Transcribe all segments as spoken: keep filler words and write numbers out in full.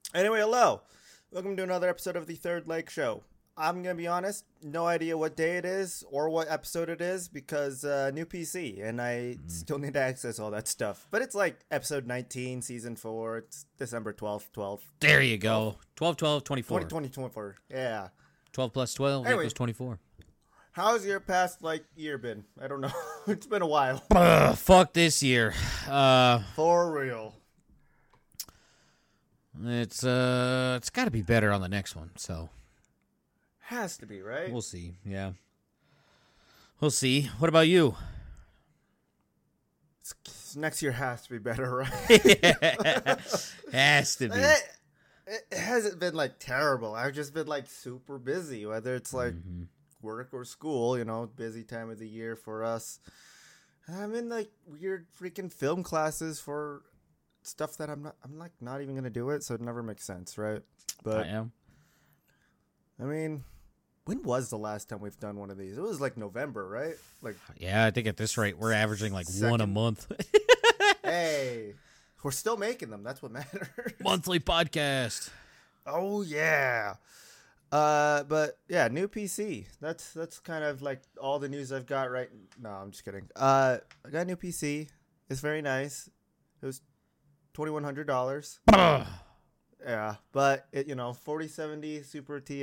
Anyway, hello. Welcome to another episode of the Third Leg Show. I'm going to be honest, no idea what day it is or what episode it is because uh, new P C, and I mm. still need to access all that stuff. But it's like episode nineteen, season four. It's December twelfth, twelfth. There you go. twelve, twelve, twenty-four. twenty, twenty, twenty-four. Yeah. twelve plus twelve anyway, equals twenty-four. How's your past, like, year been? I don't know. It's been a while. Uh, fuck this year. Uh, For real. It's uh, it's got to be better on the next one. So has to be, right? We'll see. Yeah, we'll see. What about you? It's, next year has to be better, right? Has to be. It, it hasn't been like terrible. I've just been like super busy, whether it's like mm-hmm. work or school. You know, busy time of the year for us. I'm in like weird freaking film classes for stuff that I'm not, I'm like not even gonna do it, so it never makes sense, right? But I am. I mean, when was the last time we've done one of these? It was like November, right? Like, yeah, I think at this rate we're averaging like second. one a month. Hey, we're still making them. That's what matters. Monthly podcast. Oh yeah. Uh, but yeah, new P C. That's that's kind of like all the news I've got right. No, I'm just kidding. Uh, I got a new P C. It's very nice. It was twenty-one hundred dollars. Yeah, but it, you know, forty seventy Super Ti,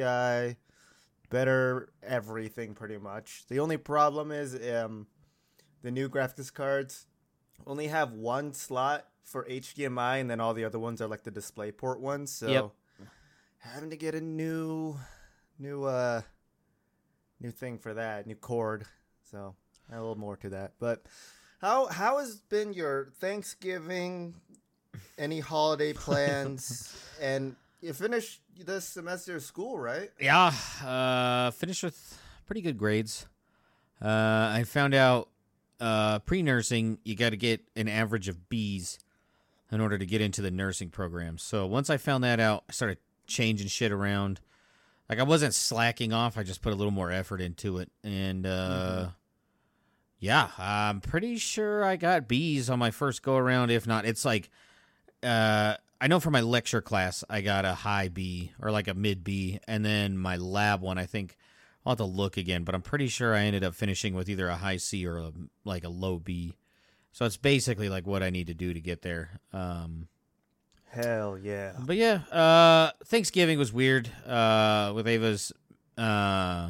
better everything pretty much. The only problem is um, the new graphics cards only have one slot for H D M I, and then all the other ones are like the DisplayPort ones. So yep. having to get a new, new, uh, new thing for that, new cord. So a little more to that. But how how has been your Thanksgiving? Any holiday plans? And you finished this semester of school, right? Yeah, uh, finished with pretty good grades. Uh, I found out uh, pre-nursing, you got to get an average of B's in order to get into the nursing program. So once I found that out, I started changing shit around. Like, I wasn't slacking off. I just put a little more effort into it. And, uh, mm-hmm. yeah, I'm pretty sure I got B's on my first go-around. If not, it's like... Uh, I know for my lecture class, I got a high B or like a mid B, and then my lab one, I think I'll have to look again, but I'm pretty sure I ended up finishing with either a high C or a, like a low B. So it's basically like what I need to do to get there. Um, Hell yeah. But yeah, uh, Thanksgiving was weird, uh, with Ava's, uh,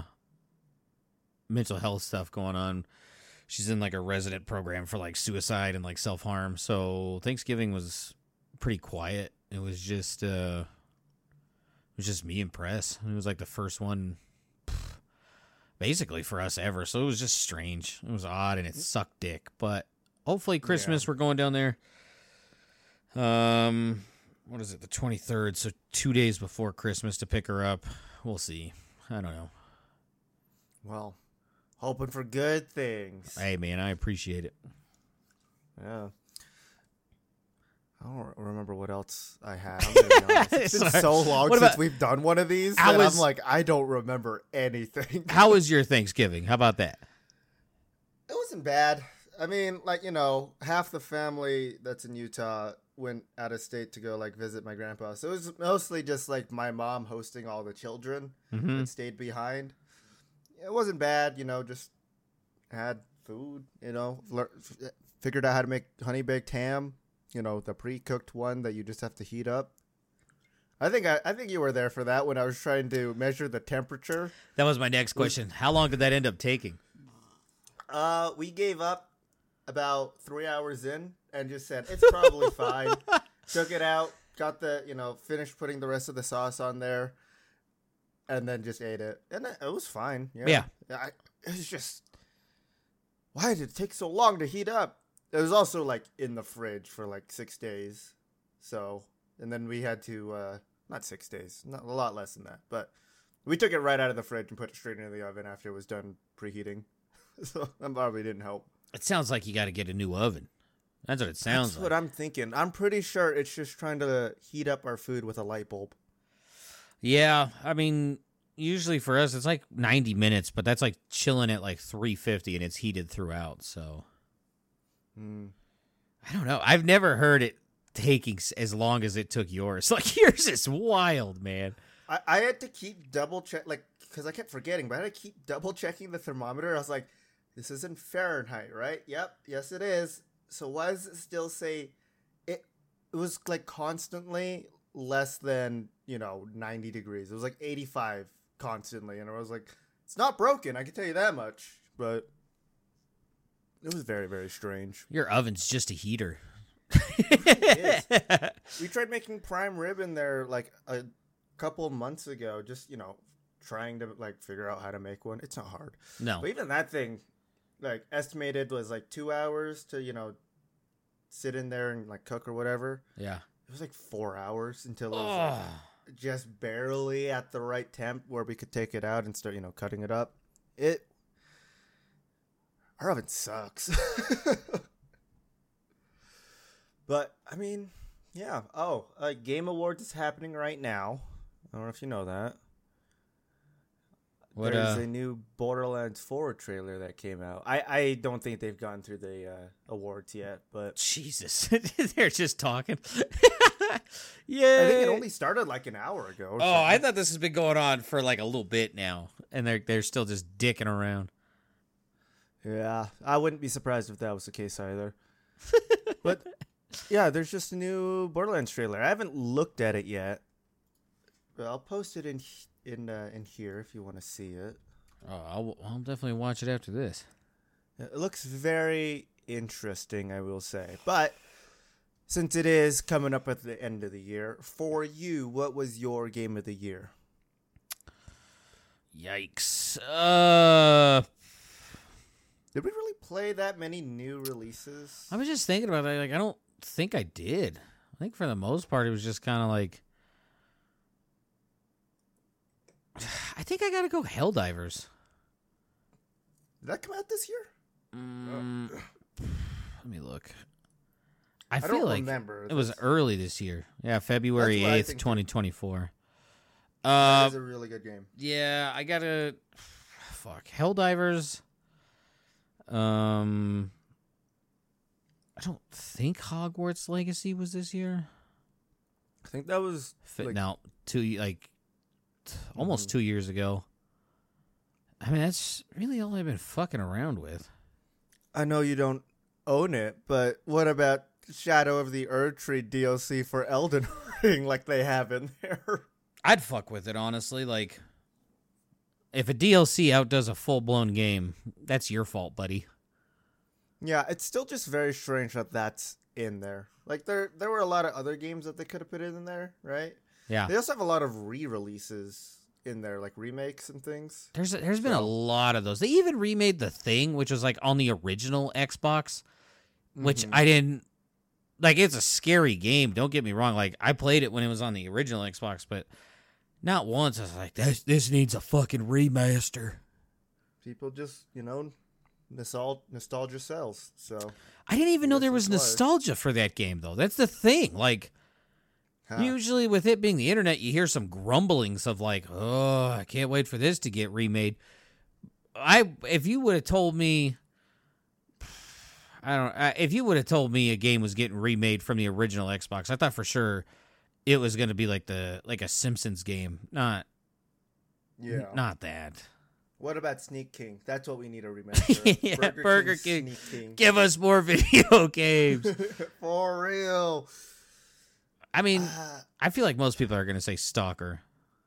mental health stuff going on. She's in like a resident program for like suicide and like self-harm. So Thanksgiving was pretty quiet. It was just uh it was just me and Press. It was like the first one pff, basically for us ever, so it was just strange. It was odd and it sucked dick, but hopefully Christmas yeah. we're going down there um what is it, the twenty-third, so two days before Christmas to pick her up. We'll see. I don't know. Well, hoping for good things. Hey man, I appreciate it. Yeah. I don't remember what else I had. I'm gonna be honest. It's been so long what since about, we've done one of these that was, I'm like, I don't remember anything. How was your Thanksgiving? How about that? It wasn't bad. I mean, like, you know, half the family that's in Utah went out of state to go, like, visit my grandpa. So it was mostly just, like, my mom hosting all the children mm-hmm. that stayed behind. It wasn't bad, you know, just had food, you know, figured out how to make honey-baked ham. You know, the pre-cooked one that you just have to heat up. I think I, I think you were there for that when I was trying to measure the temperature. That was my next question. How long did that end up taking? Uh, we gave up about three hours in and just said, it's probably fine. Took it out, got the, you know, finished putting the rest of the sauce on there, and then just ate it. And it, it was fine. Yeah. yeah. I, it was just, why did it take so long to heat up? It was also, like, in the fridge for, like, six days. So, and then we had to, uh, not six days, not a lot less than that. But we took it right out of the fridge and put it straight into the oven after it was done preheating. So that probably didn't help. It sounds like you got to get a new oven. That's what it sounds That's like. what I'm thinking. I'm pretty sure it's just trying to heat up our food with a light bulb. Yeah, I mean, usually for us, it's like ninety minutes, but that's like chilling at like three fifty and it's heated throughout, so... Mm. I don't know. I've never heard it taking s- as long as it took yours. Like yours is wild, man. I, I had to keep double check, like, because I kept forgetting, but I had to keep double checking the thermometer. I was like, this isn't Fahrenheit, right? Yep, yes it is. So why does it still say it? It was like constantly less than, you know, ninety degrees. It was like eighty-five constantly, and I was like, it's not broken, I can tell you that much. But it was very, very strange. Your oven's just a heater. It is. We tried making prime rib in there like a couple months ago, just, you know, trying to like figure out how to make one. It's not hard. No. But even that thing, like, estimated was like two hours to, you know, sit in there and like cook or whatever. Yeah. It was like four hours until it was Oh. like, just barely at the right temp where we could take it out and start, you know, cutting it up. It, our oven sucks. But I mean, yeah. Oh, uh, Game Awards is happening right now. I don't know if you know that. What, There's uh, a new Borderlands four trailer that came out. I, I don't think they've gone through the uh, awards yet, but Jesus. They're just talking. Yeah. I think it only started like an hour ago. Or Oh, I something. thought this has been going on for like a little bit now, and they're they're still just dicking around. Yeah, I wouldn't be surprised if that was the case either. But yeah, there's just a new Borderlands trailer. I haven't looked at it yet, but I'll post it in in uh, in here if you want to see it. Oh, I'll, I'll definitely watch it after this. It looks very interesting, I will say. But since it is coming up at the end of the year, for you, what was your game of the year? Yikes. Uh, Did we really play that many new releases? I was just thinking about it. Like, I don't think I did. I think for the most part, it was just kind of like. I think I gotta go Helldivers. Did that come out this year? Mm, let me look. I, I feel don't like remember. it was This- early this year. Yeah, February That's what I eighth, think, too. twenty twenty four. That Uh, is a really good game. yeah, I gotta. Fuck Helldivers. Um, I don't think Hogwarts Legacy was this year. I think that was Fit like, now two like t- almost Mhm. two years ago. I mean, that's really all I've been fucking around with. I know you don't own it, but what about Shadow of the Erdtree D L C for Elden Ring like they have in there? I'd fuck with it, honestly. Like, if a D L C outdoes a full blown game, that's your fault, buddy. Yeah, it's still just very strange that that's in there. Like there there were a lot of other games that they could have put in there, right? Yeah, They also have a lot of re-releases in there, like remakes and things. there's there's been a So- lot of those. They even remade The Thing, which was like on the original Xbox, which Mhm. I didn't like. It's a scary game. Don't get me wrong. Like, I played it when it was on the original Xbox, but not once I was like, this this needs a fucking remaster. People just, you know, nostal- nostalgia sells. So I didn't even know Yes, there it was was. nostalgia for that game, though. That's the thing. Like, huh. usually with it being the internet, you hear some grumblings of like, "Oh, I can't wait for this to get remade." I if you would have told me, I don't. I- If you would have told me a game was getting remade from the original Xbox, I thought for sure it was going to be like the like a Simpsons game, not yeah. not that. What about Sneak King? That's what we need a remaster. Yeah, Burger King. Sneak King. Give us more video games. For real. I mean, Uh, I feel like most people are going to say Stalker.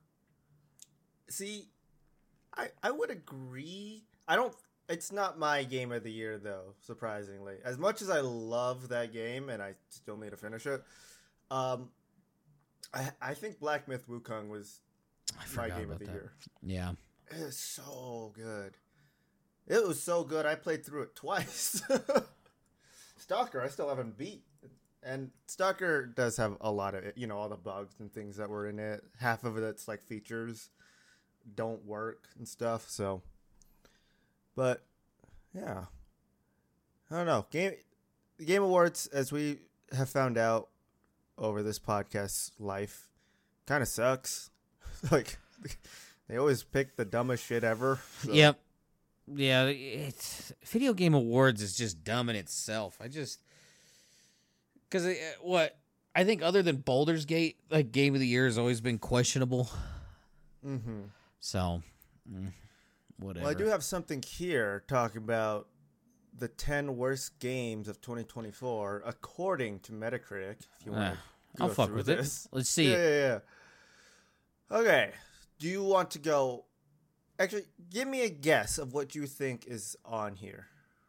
see, I I would agree. I don't. It's not my game of the year though. Surprisingly, as much as I love that game and I still need to finish it, um, I I think Black Myth Wukong was I my forgot game about of the that. year. Yeah. It is so good. It was so good. I played through it twice. Stalker, I still haven't beat. And Stalker does have a lot of it, you know, all the bugs and things that were in it. Half of it's like features don't work and stuff. So, but yeah, I don't know. Game Game Awards, as we have found out over this podcast's life, kind of sucks. Like. They always pick the dumbest shit ever. So. Yep. Yeah, it's video game awards is just dumb in itself. I just because what I think other than Baldur's Gate, like game of the year has always been questionable. Mm-hmm. So, mm, whatever. Well, I do have something here talking about the ten worst games of twenty twenty-four according to Metacritic. If you want, uh, I'll fuck with this. it. Let's see. Yeah, yeah, yeah. Okay. Do you want to go? Actually, give me a guess of what you think is on here.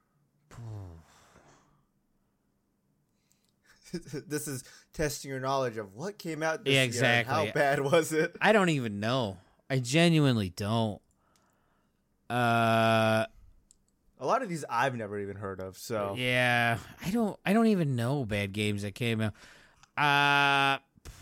This is testing your knowledge of what came out this Yeah, year exactly. and how bad was it? I don't even know. I genuinely don't. Uh, A lot of these I've never even heard of. So yeah, I don't. I don't even know bad games that came out. Uh,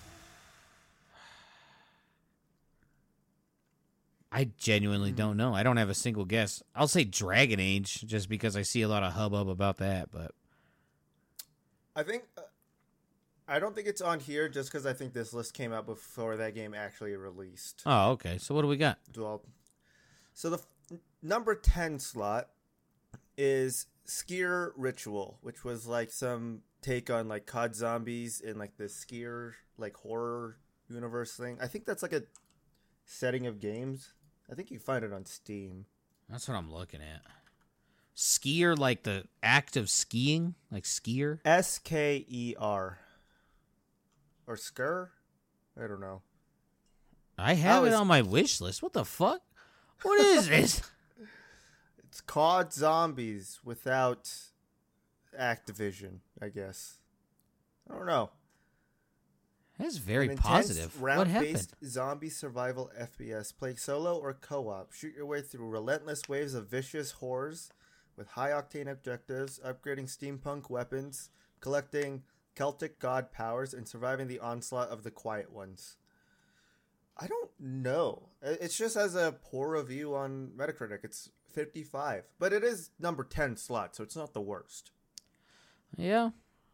I genuinely Hmm. don't know. I don't have a single guess. I'll say Dragon Age just because I see a lot of hubbub about that. But I think uh, I don't think it's on here just because I think this list came out before that game actually released. oh, okay. So what do we got? Well, so the f- number ten slot is Skier Ritual, which was like some take on like C O D Zombies in like the Skier like horror universe thing. I think that's like a setting of games. I think you can find it on Steam. That's what I'm looking at. Skier, like the act of skiing, like skier. S K E R. Or Sker? I don't know. I have Oh, it it's- on my wish list. What the fuck? What is this? It's C O D Zombies without Activision, I guess. I don't know. That's very An intense positive. What happened? round-based zombie survival F P S. Play solo or co-op. Shoot your way through relentless waves of vicious horrors with high-octane objectives, upgrading steampunk weapons, collecting Celtic god powers, and surviving the onslaught of the Quiet Ones. I don't know. It's just as a poor review on Metacritic. It's fifty-five. But it is number ten slot, so it's not the worst. Yeah.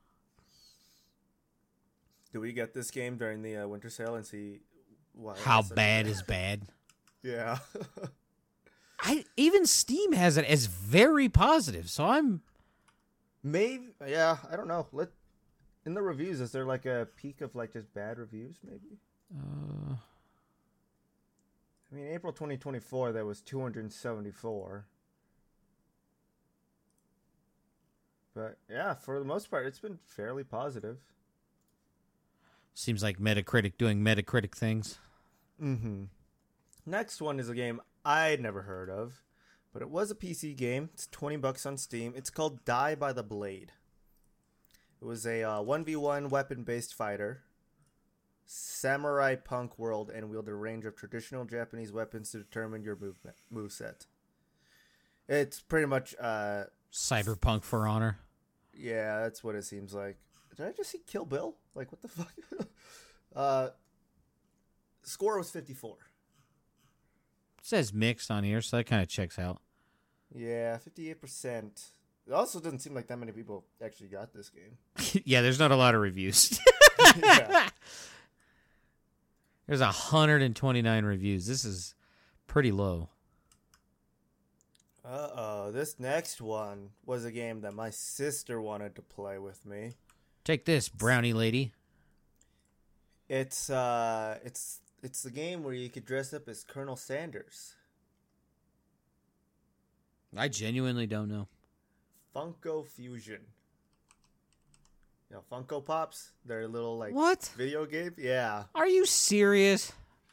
Do we get this game during the uh, winter sale and see why? How it's such a- bad is bad? Yeah. I even Steam has it as very positive, so I'm Maybe, yeah, I don't know. Let in the reviews, is there like a peak of like just bad reviews? Maybe. uh, I mean, April twenty twenty-four, there was two hundred seventy-four. But yeah, for the most part, it's been fairly positive. seems like Metacritic doing Metacritic things. Mm-hmm. Next one is a game I'd never heard of, but it was a P C game. It's twenty bucks on Steam. It's called Die by the Blade. It was a uh, one v one weapon-based fighter. Samurai punk world and wield a range of traditional Japanese weapons to determine your movement moveset. It's pretty much, uh, Cyberpunk for Honor. yeah, that's what it seems like. Did I just see Kill Bill? Like, what the fuck? uh, score was fifty-four. It says mixed on here, so that kind of checks out. Yeah, fifty-eight percent. It also doesn't seem like that many people actually got this game. Yeah, there's not a lot of reviews. Yeah. There's one hundred twenty-nine reviews. This is pretty low. Uh-oh, this next one was a game that my sister wanted to play with me. Take this, brownie lady. It's uh it's it's the game where you could dress up as Colonel Sanders. I genuinely don't know. Funko Fusion. You know, Funko Pops? They're little like What? video game? Yeah. Are you serious?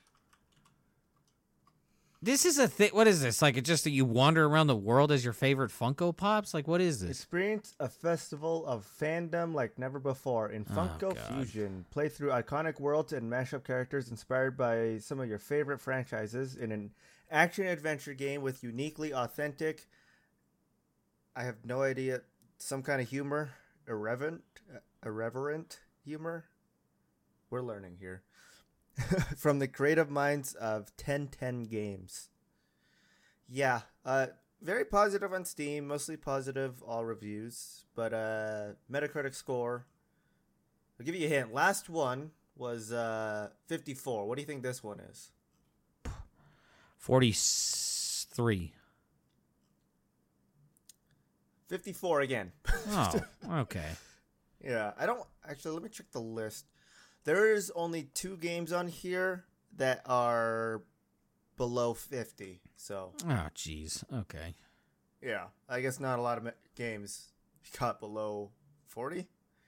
This is a thing. What is this? Like, it's just that you wander around the world as your favorite Funko Pops? Like, what is this? Experience a festival of fandom like never before in Oh, Funko God. Fusion. Play through iconic worlds and mashup characters inspired by some of your favorite franchises in an action-adventure game with uniquely authentic, I have no idea, some kind of humor, irreverent, irreverent humor. We're learning here. From the creative minds of ten ten Games. Yeah, uh, very positive on Steam, mostly positive all reviews, but uh, Metacritic score, I'll give you a hint. Last one was uh, fifty-four. What do you think this one is? forty-three. fifty-four again. Oh, okay. Yeah, I don't actually. Let me check the list. There is only two games on here that are below fifty. So Oh, jeez. Okay. yeah, I guess not a lot of ma- games got below forty.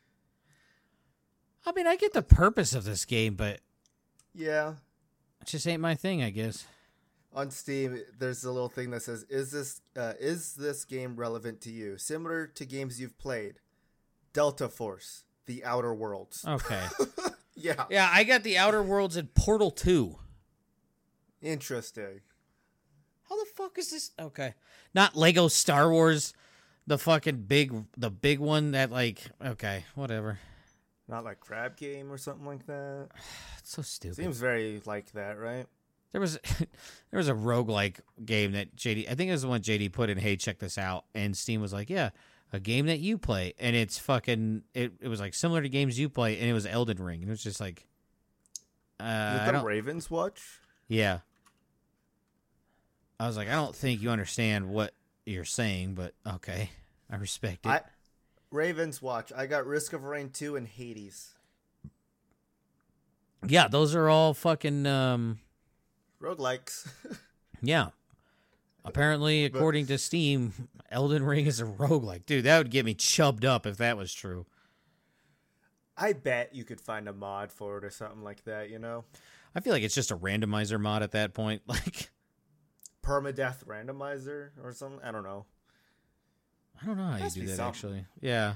I mean, I get the purpose of this game, but Yeah. it just ain't my thing, I guess. On Steam, there's a little thing that says, "Is this uh, is this game relevant to you? Similar to games you've played, Delta Force, The Outer Worlds." Okay. Yeah, Yeah, I got the Outer Worlds and Portal two. interesting. How the fuck is this? Okay. Not Lego Star Wars, the fucking big, the big one that, like, okay, whatever. Not like Crab Game or something like that. It's so stupid. Seems very like that, right? There was there was a roguelike game that J D, I think it was the one J D put in, hey, check this out. And Steam was like, yeah, a game that you play. And it's fucking, it, it was like similar to games you play, and it was Elden Ring. And it was just like, uh, I Did the don't, Ravens watch? yeah. I was like, I don't think you understand what you're saying, but okay. I respect it. I Ravens watch. I got Risk of Rain two and Hades. Yeah, those are all fucking, um, Roguelikes. yeah. Apparently, But- according to Steam, Elden Ring is a roguelike. Dude, that would get me chubbed up if that was true. I bet you could find a mod for it or something like that, you know? I feel like it's just a randomizer mod at that point. Like, Permadeath randomizer or something? I don't know. I don't know how you Must do be that, something. actually. Yeah.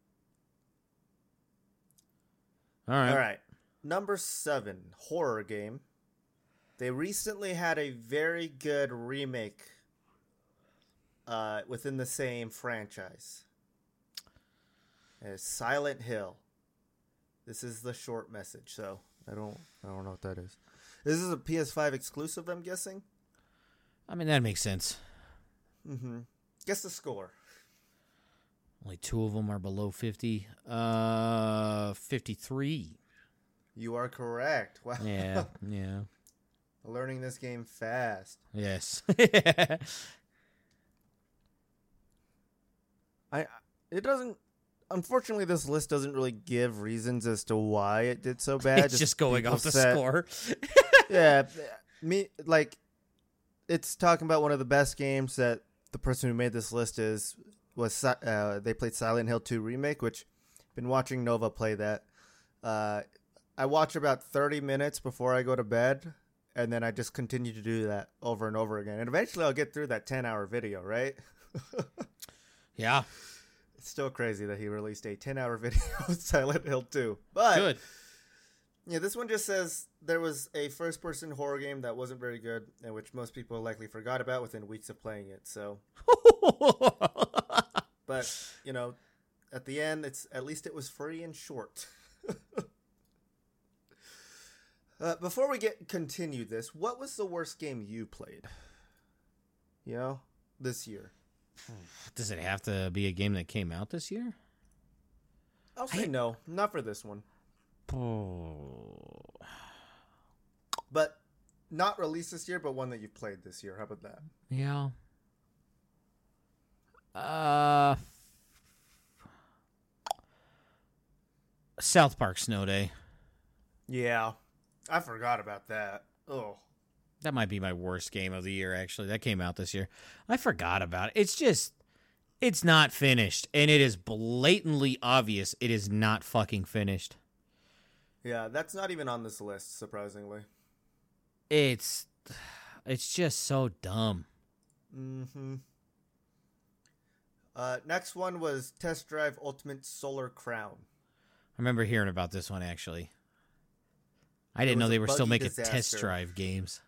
All right. All right. Number seven, horror game. They recently had a very good remake uh, within the same franchise. It's Silent Hill. This is the short message, so I don't I don't know what that is. This is a P S five exclusive, I'm guessing. I mean, that makes sense. Mm-hmm. Guess the score. Only two of them are below fifty. Uh, fifty-three. You are correct. Wow. Yeah, yeah. Learning this game fast. Yes. I it doesn't unfortunately this list doesn't really give reasons as to why it did so bad. It's just going people off the said- score. Yeah, me like it's talking about one of the best games that the person who made this list is was Si- uh, they played Silent Hill two remake, which been watching Nova play that. Uh, I watch about thirty minutes before I go to bed, and then I just continue to do that over and over again. And eventually I'll get through that ten hour video, right? Yeah. It's still crazy that he released a ten hour video of Silent Hill two. But Good. yeah, this one just says there was a first person horror game that wasn't very good and which most people likely forgot about within weeks of playing it. So, but, you know, at the end, it's at least it was free and short. uh, before we get continue this, what was the worst game you played? You know, this year. Does it have to be a game that came out this year? I'll say I- no, not for this one. Oh. But not released this year, but one that you've played this year. How about that? Yeah. Uh, South Park Snow Day. Yeah, I forgot about that. Oh, That might be my worst game of the year, actually. That came out this year. I forgot about it. It's just, it's not finished. And it is blatantly obvious it is not fucking finished. yeah, that's not even on this list, surprisingly. It's, it's just so dumb. Mm-hmm. Uh, next one was Test Drive Ultimate Solar Crown. I remember hearing about this one, actually. I didn't was know a they were still buggy making test disaster. drive games.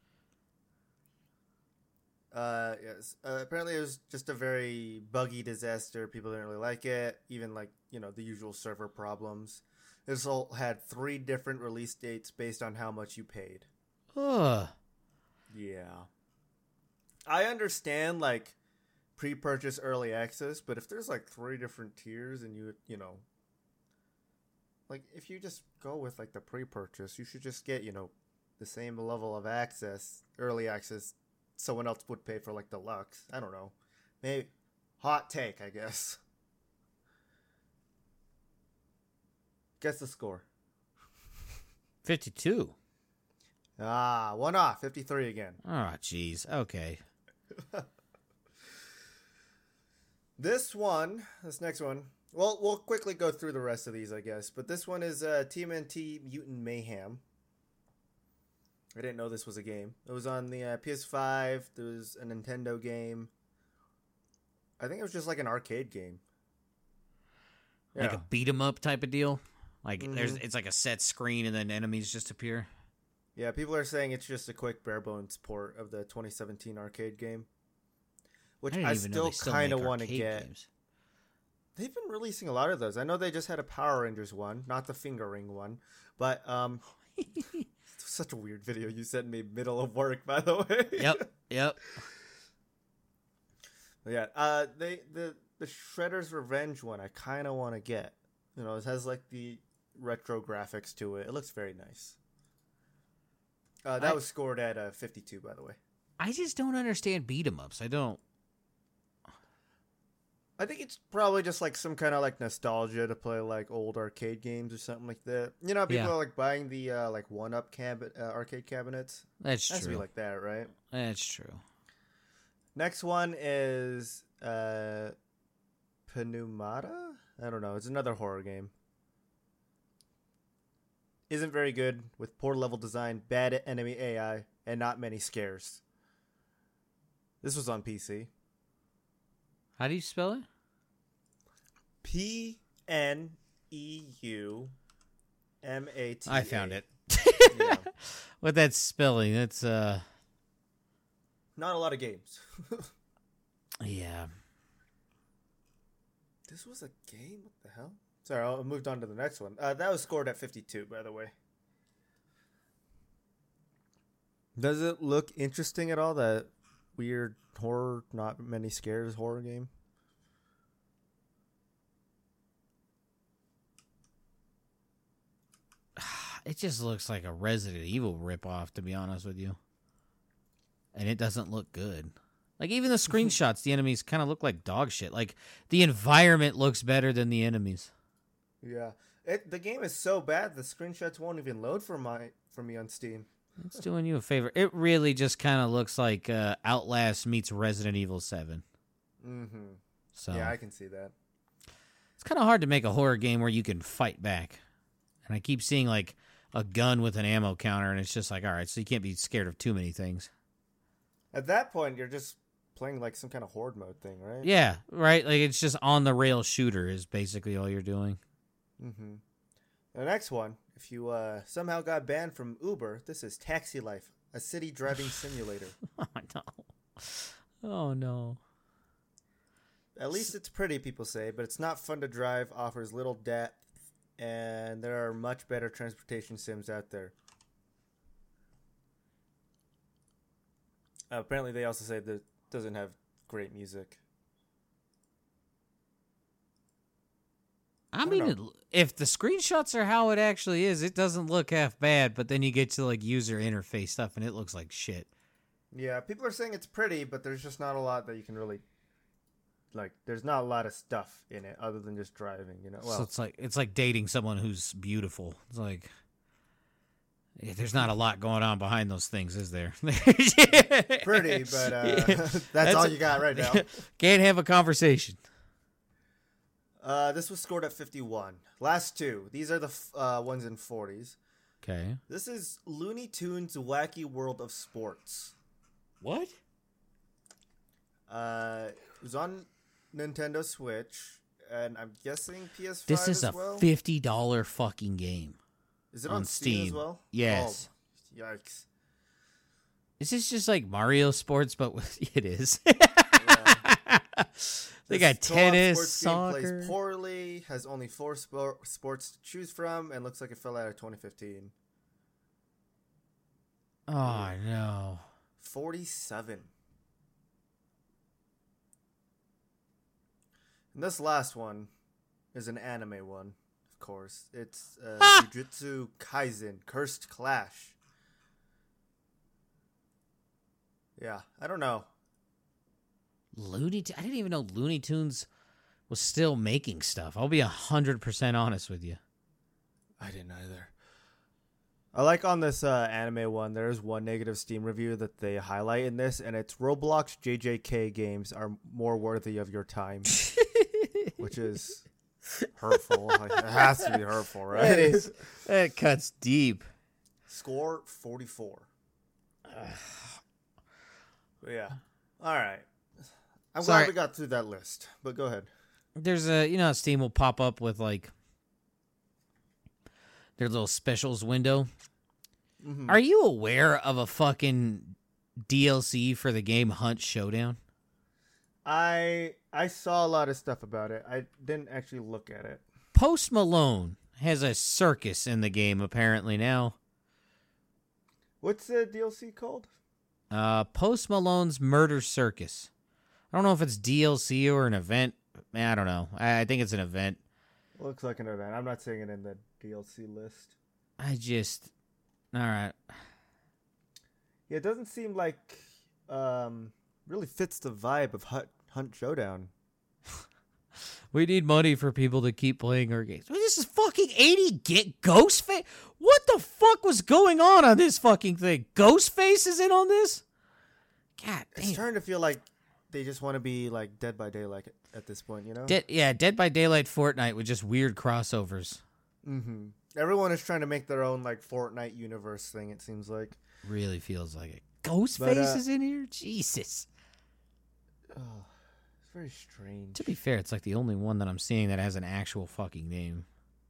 Uh, yes. Uh, apparently, it was just a very buggy disaster. People didn't really like it. Even like you know the usual server problems. This all had three different release dates based on how much you paid. Ugh. Yeah. I understand like pre-purchase early access, but if there's like three different tiers and you you know like if you just go with like the pre-purchase, you should just get, you know, the same level of access, early access someone else would pay for like deluxe. I don't know. Maybe hot take, I guess. Guess the score. fifty-two. Ah, one off. fifty-three again. Oh, jeez. Okay. This one, this next one, well, we'll quickly go through the rest of these, I guess. But this one is uh, T M N T Mutant Mayhem. I didn't know this was a game. It was on the uh, P S five. There was a Nintendo game. I think it was just like an arcade game. Like Yeah. a beat 'em up type of deal. Like Mhm. there's, it's like a set screen and then enemies just appear. Yeah, people are saying it's just a quick bare bones port of the twenty seventeen arcade game, which didn't I, even know still they still kind of make want to arcade get. games. They've been releasing a lot of those. I know they just had a Power Rangers one, not the finger ring one, but um, such a weird video you sent me middle of work, by the way. Yep. Yep. Yeah, uh, they the the Shredder's Revenge one I kind of want to get. You know, it has like the retro graphics to it. It looks very nice. Uh, that I- was scored at uh, fifty-two, by the way. I just don't understand beat 'em ups. I don't. I think it's probably just like some kind of like nostalgia to play like old arcade games or something like that. You know, people Yeah. are like buying the uh, like one up cab- uh, arcade cabinets. That's It has to be true. like that, right? That's true. Next one is uh, Pneumata? I don't know. It's another horror game. Isn't very good, with poor level design, bad enemy A I, and not many scares. This was on P C. How do you spell it? P N E U M A T A. I found it. Yeah. With that spelling, that's uh. Not a lot of games. Yeah. This was a game? What the hell? Sorry, I moved on to the next one. Uh, that was scored at fifty-two, by the way. Does it look interesting at all, that weird horror, not many scares horror game? It just looks like a Resident Evil ripoff, to be honest with you. And it doesn't look good. Like, even the screenshots, the enemies kind of look like dog shit. Like, the environment looks better than the enemies. Yeah. It, the game is so bad, the screenshots won't even load for my for me on Steam. It's doing you a favor. It really just kind of looks like uh, Outlast meets Resident Evil seven. Mm-hmm. So Yeah, I can see that. it's kind of hard to make a horror game where you can fight back. And I keep seeing, like, a gun with an ammo counter, and it's just like, all right, so you can't be scared of too many things. At that point, you're just playing like some kind of horde mode thing, right? Yeah, right? Like, it's just on-the-rail shooter is basically all you're doing. Mm-hmm. The next one, if you uh, somehow got banned from Uber, this is Taxi Life, a city driving simulator. Oh, no. Oh, no. At least it's pretty, people say, but it's not fun to drive, offers little depth, and there are much better transportation sims out there. Uh, apparently, they also say that it doesn't have great music. I I don't mean, it, know. if the screenshots are how it actually is, it doesn't look half bad, but then you get to, like, user interface stuff, and it looks like shit. Yeah, people are saying it's pretty, but there's just not a lot that you can really... Like, there's not a lot of stuff in it other than just driving, you know? so Well, it's like it's like dating someone who's beautiful. It's like yeah, there's not a lot going on behind those things, is there? pretty, but uh, Yeah. that's, That's all a- you got right now. Can't have a conversation. Uh, this was scored at fifty-one. Last two. These are the f- uh, ones in forties. Okay. This is Looney Tunes Wacky World of Sports. What? Uh, it was on Nintendo Switch, and I'm guessing P S five This is as a well. fifty dollar fucking game. Is it on on Steam, as Steam. well? Yes. Oh, yikes. Is this just like Mario Sports, but with, it is. Yeah. They This got co-op tennis, sports game soccer. plays poorly, has only four spo- sports to choose from, and looks like it fell out of twenty fifteen. Oh no. forty-seven. And this last one is an anime one, of course. It's uh, Ah! Jujutsu Kaisen Cursed Clash. Yeah, I don't know. Looney T- I didn't even know Looney Tunes was still making stuff. I'll be one hundred percent honest with you. I didn't either. I like on this uh, anime one, there's one negative Steam review that they highlight in this, and it's Roblox J J K games are more worthy of your time, which is hurtful. Like, it has to be hurtful, right? That is. That cuts deep. Score forty-four. Yeah. All right. I'm Sorry. glad we got through that list, but go ahead. There's a, you know, how Steam will pop up with like their little specials window. Mm-hmm. Are you aware of a fucking D L C for the game Hunt Showdown? I I saw a lot of stuff about it. I didn't actually look at it. Post Malone has a circus in the game apparently now. What's the D L C called? Uh, Post Malone's Murder Circus. I don't know if it's D L C or an event. I don't know. I, I think it's an event. Looks like an event. I'm not seeing it in the D L C list. I just... All right. Yeah, it doesn't seem like um really fits the vibe of Hunt, Hunt Showdown. We need money for people to keep playing our games. This is fucking eighty git Ghostface. What the fuck was going on on this fucking thing? Ghostface is in on this? God damn. It's starting to feel like they just want to be like Dead by Daylight at this point, you know? Dead, yeah, Dead by Daylight Fortnite with just weird crossovers. Mm-hmm. Everyone is trying to make their own like Fortnite universe thing, it seems like. Really feels like it. Ghostface but, uh, is in here? Jesus. Oh, it's very strange. To be fair, it's like the only one that I'm seeing that has an actual fucking name.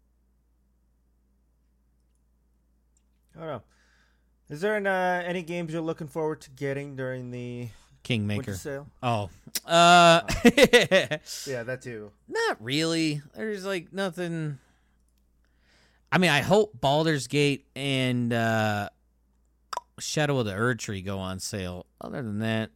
I don't know. Is there an, uh, any games you're looking forward to getting during the Kingmaker Winter sale? Oh. Uh, oh. Yeah, that too. Not really. There's like nothing... I mean, I hope Baldur's Gate and uh, Shadow of the Erdtree go on sale. Other than that,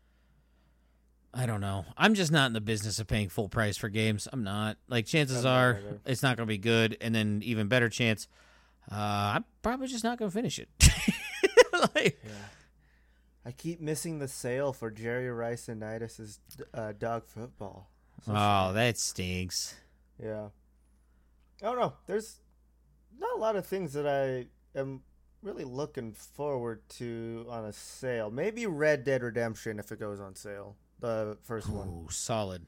I don't know. I'm just not in the business of paying full price for games. I'm not. Like, chances are it's not going to be good. And then even better chance, uh, I'm probably just not going to finish it. like, yeah. I keep missing the sale for Jerry Rice-initis' uh, Dog Football. So oh, sad. That stinks. Yeah. I don't know. There's not a lot of things that I am really looking forward to on a sale. Maybe Red Dead Redemption if it goes on sale. The first Ooh, one. Ooh, solid.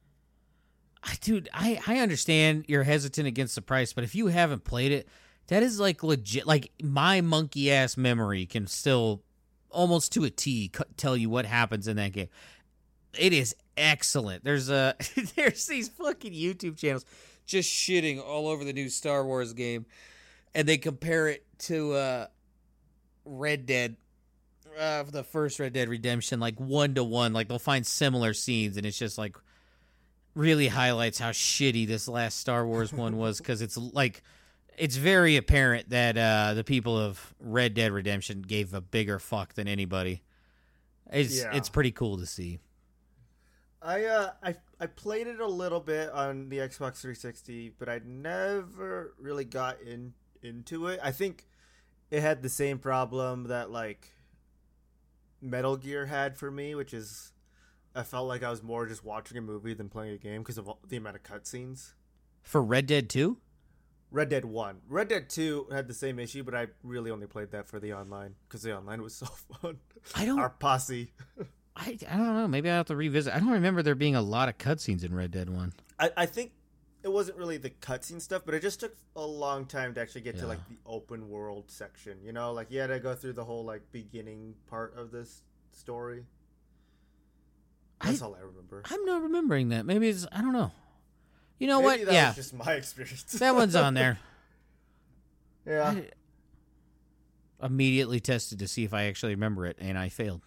I, dude, I, I understand you're hesitant against the price, but if you haven't played it, that is like legit. Like my monkey ass memory can still almost to a T tell you what happens in that game. It is excellent. There's a there's these fucking YouTube channels just shitting all over the new Star Wars game, and they compare it to uh, Red Dead, uh, the first Red Dead Redemption, like one to one. Like they'll find similar scenes, and it's just like really highlights how shitty this last Star Wars one was, because it's like it's very apparent that uh, the people of Red Dead Redemption gave a bigger fuck than anybody. It's yeah. It's pretty cool to see. I uh I I played it a little bit on the Xbox three sixty, but I never really got in into it. I think it had the same problem that like Metal Gear had for me, which is I felt like I was more just watching a movie than playing a game because of all, the amount of cutscenes. For Red Dead two? Red Dead one. Red Dead two had the same issue, but I really only played that for the online because the online was so fun. I don't. Our posse. I, I don't know. Maybe I have to revisit. I don't remember there being a lot of cutscenes in Red Dead one. I, I think it wasn't really the cutscene stuff, but it just took a long time to actually get yeah. to like the open world section. You know, like you had to go through the whole like beginning part of this story. That's I, all I remember. I'm not remembering that. Maybe it's I don't know. You know Maybe what? That yeah, was just my experience. That one's on there. Yeah. I, immediately tested to see if I actually remember it, and I failed.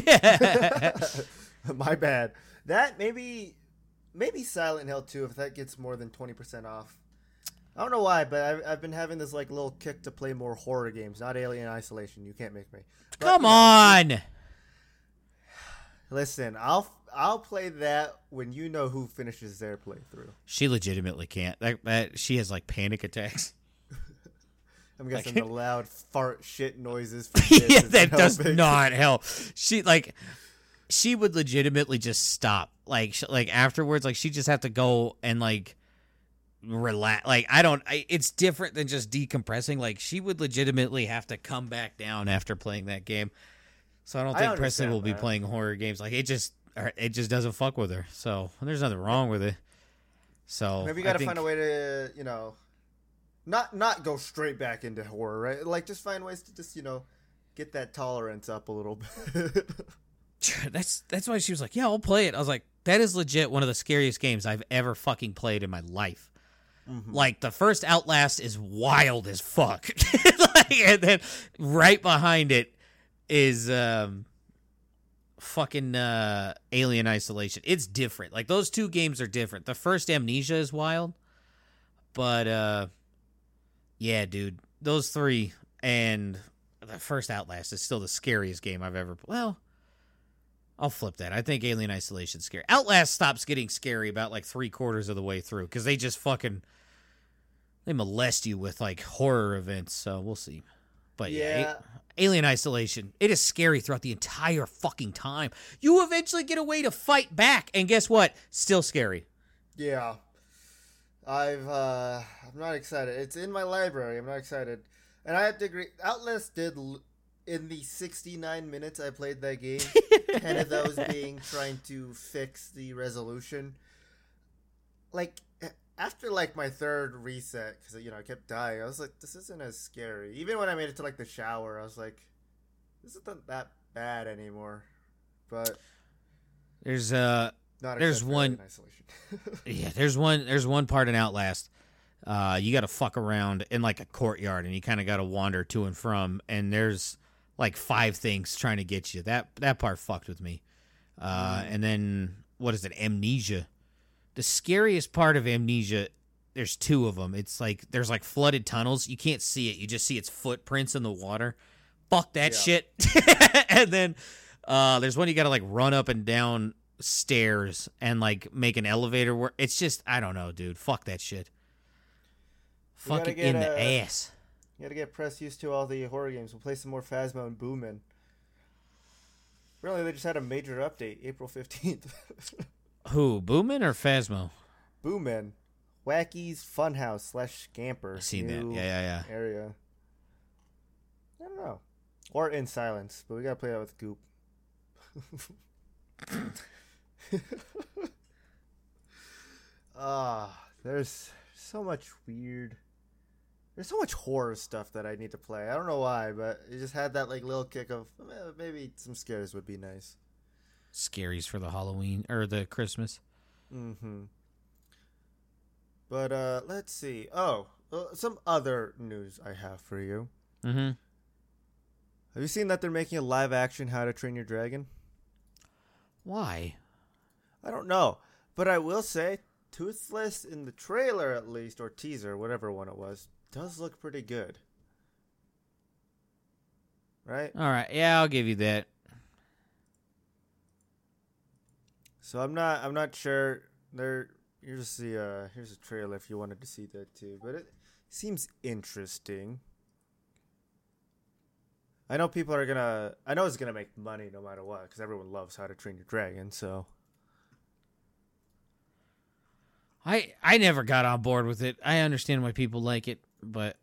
My bad. That maybe maybe Silent Hill two if that gets more than twenty percent off. I don't know why, but I've, I've been having this like little kick to play more horror games, not Alien Isolation. You can't make me. But, Come you know, on. Listen, I'll I'll play that when you know who finishes their playthrough. She legitimately can't. That, that she has like panic attacks. I'm guessing like, the loud fart shit noises. Yeah, that does not help. She like, she would legitimately just stop. Like, she, like afterwards, like she just have to go and like relax. Like I don't. I, it's different than just decompressing. Like she would legitimately have to come back down after playing that game. So I don't think I Preston will be that. playing horror games. Like it just, it just doesn't fuck with her. So there's nothing wrong with it. So maybe you got to find a way to, you know, not not go straight back into horror, right? Like just find ways to just, you know, get that tolerance up a little bit. That's that's why she was like, yeah, I'll play it. I was like, that is legit one of the scariest games I've ever fucking played in my life. Mm-hmm. Like, the first Outlast is wild as fuck. Like, and then right behind it is um, fucking uh, Alien Isolation. It's different. Like, those two games are different. The first Amnesia is wild. But, uh, yeah, dude. Those three and the first Outlast is still the scariest game I've ever played. Well, I'll flip that. I think Alien Isolation's scary. Outlast stops getting scary about like three quarters of the way through because they just fucking they molest you with like horror events. So we'll see. But yeah, yeah a- Alien Isolation, it is scary throughout the entire fucking time. You eventually get a way to fight back, and guess what? Still scary. Yeah, I've uh, I'm not excited. It's in my library. I'm not excited, and I have to agree. Outlast did. L- In the sixty-nine minutes I played that game, ten of those being trying to fix the resolution. Like, after, like, my third reset, because, you know, I kept dying, I was like, this isn't as scary. Even when I made it to, like, the shower, I was like, this isn't that bad anymore. But... There's, uh... Not there's one... Isolation. yeah, there's one, there's one part in Outlast. Uh, you got to fuck around in, like, a courtyard, and you kind of got to wander to and from, and there's... like five things trying to get you. That that part fucked with me. Uh, mm. And then, what is it? Amnesia. The scariest part of Amnesia, there's two of them. It's like, there's like flooded tunnels. You can't see it. You just see its footprints in the water. Fuck that yeah. shit. And then uh, there's one you got to like run up and down stairs and like make an elevator work. It's just, I don't know, dude. Fuck that shit. Fuck it in a... the ass. You gotta get pressed used to all the horror games. We'll play some more Phasmo and Boomin. Really, they just had a major update, April fifteenth. Who, Boomin or Phasmo? Boomin. Wacky's Funhouse slash Scamper. I've seen that. Yeah, yeah, yeah. Area. I don't know. Or In Silence, but we gotta play that with Goop. Ah, uh, there's so much weird... There's so much horror stuff that I need to play. I don't know why, but it just had that like little kick of eh, maybe some scares would be nice. Scaries for the Halloween or the Christmas. Mm-hmm. But uh, let's see. Oh, uh, some other news I have for you. Mm-hmm. Have you seen that they're making a live action How to Train Your Dragon? Why? I don't know, but I will say, Toothless in the trailer at least, or teaser, whatever one it was, does look pretty good. Right? All right. Yeah, I'll give you that. So I'm not I'm not sure there here's the uh here's a trailer if you wanted to see that too, but it seems interesting. I know people are going to I know it's going to make money no matter what cuz everyone loves How to Train Your Dragon, so I I never got on board with it. I understand why people like it. But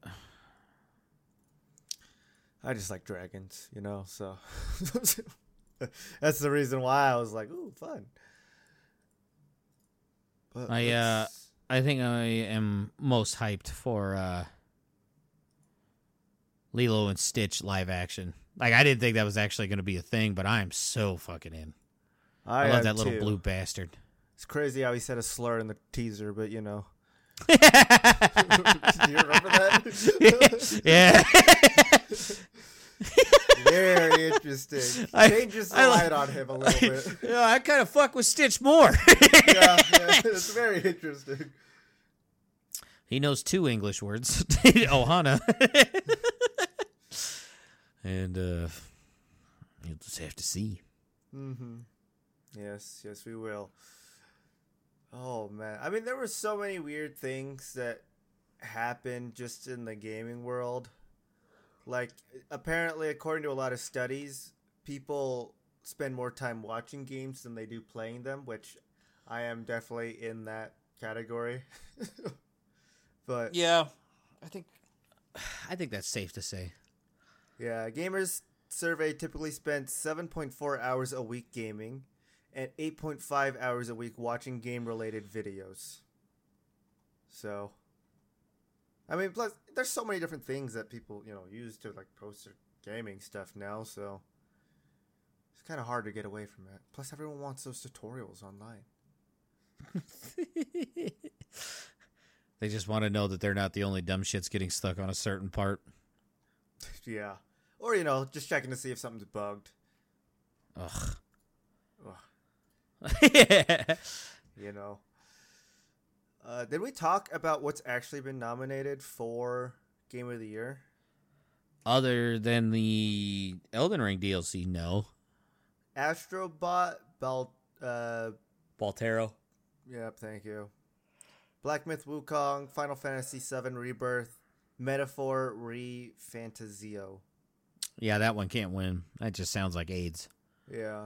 I just like dragons, you know, so that's the reason why I was like, ooh, fun. But I uh I think I am most hyped for uh Lilo and Stitch live action. Like I didn't think that was actually going to be a thing, but I am so fucking in. I, I love that little too. blue bastard. It's crazy how he said a slur in the teaser, but you know. Do you remember that? Yeah. Very interesting. Changes the light on him a little bit. Yeah, I kind of fuck with Stitch more. yeah, yeah, it's very interesting. He knows two English words. Ohana. And uh, you'll just have to see. Mm-hmm. Yes, yes, we will. Oh, man. I mean, there were so many weird things that happened just in the gaming world. Like, apparently, according to a lot of studies, people spend more time watching games than they do playing them, which I am definitely in that category. But Yeah, I think I think that's safe to say. yeah, gamers survey typically spend seven point four hours a week gaming and eight point five hours a week watching game-related videos. So, I mean, plus there's so many different things that people, you know, use to like post their gaming stuff now, so it's kind of hard to get away from it. Plus everyone wants those tutorials online. They just want to know that they're not the only dumb shits getting stuck on a certain part. Yeah. Or, you know, just checking to see if something's bugged. Ugh. Ugh. You know. Uh, did we talk about what's actually been nominated for Game of the Year? Other than the Elden Ring D L C, no. Astrobot, Bel, uh, Baltero. Yep, thank you. Black Myth Wukong, Final Fantasy seven Rebirth, Metaphor Re-Fantasio. Yeah, that one can't win. That just sounds like AIDS. Yeah.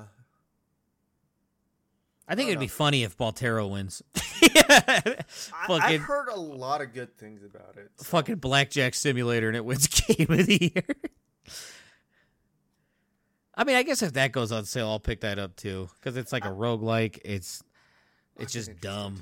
I think I it'd know. be funny if Baltero wins. I, fucking, I've heard a lot of good things about it. So. fucking Blackjack Simulator and it wins Game of the Year. I mean, I guess if that goes on sale, I'll pick that up too. Because it's like a roguelike. It's it's Fucking just dumb.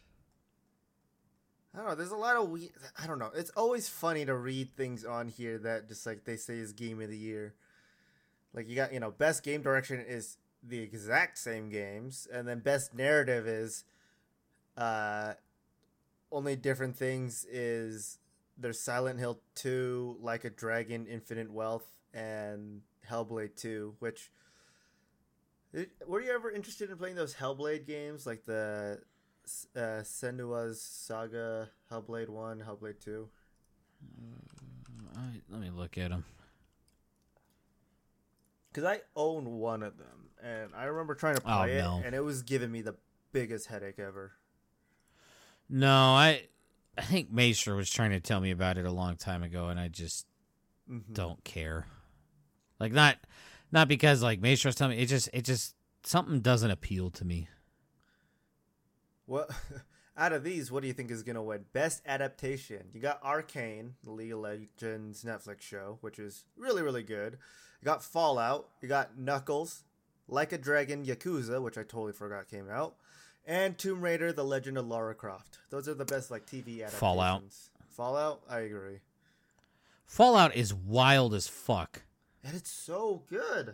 I don't know. There's a lot of we. I don't know. It's always funny to read things on here that just like they say is Game of the Year. Like you got, you know, best game direction is the exact same games, and then best narrative is, uh, only different things is there's Silent Hill two, Like a Dragon, Infinite Wealth, and Hellblade two. Which were you ever interested in playing those Hellblade games, like the Uh, Senua's Saga, Hellblade one, Hellblade two? I, let me look at them. Because I own one of them, and I remember trying to Oh, play no. it, and it was giving me the biggest headache ever. No, I I think Maester was trying to tell me about it a long time ago, and I just Mm-hmm. don't care. Like not not because like Maester was telling me, it just it just something doesn't appeal to me. Well, out of these, what do you think is going to win? Best adaptation. You got Arcane, the League of Legends Netflix show, which is really, really good. You got Fallout. You got Knuckles, Like a Dragon, Yakuza, which I totally forgot came out, and Tomb Raider, The Legend of Lara Croft. Those are the best like T V adaptations. Fallout. Fallout, I agree. Fallout is wild as fuck. And it's so good.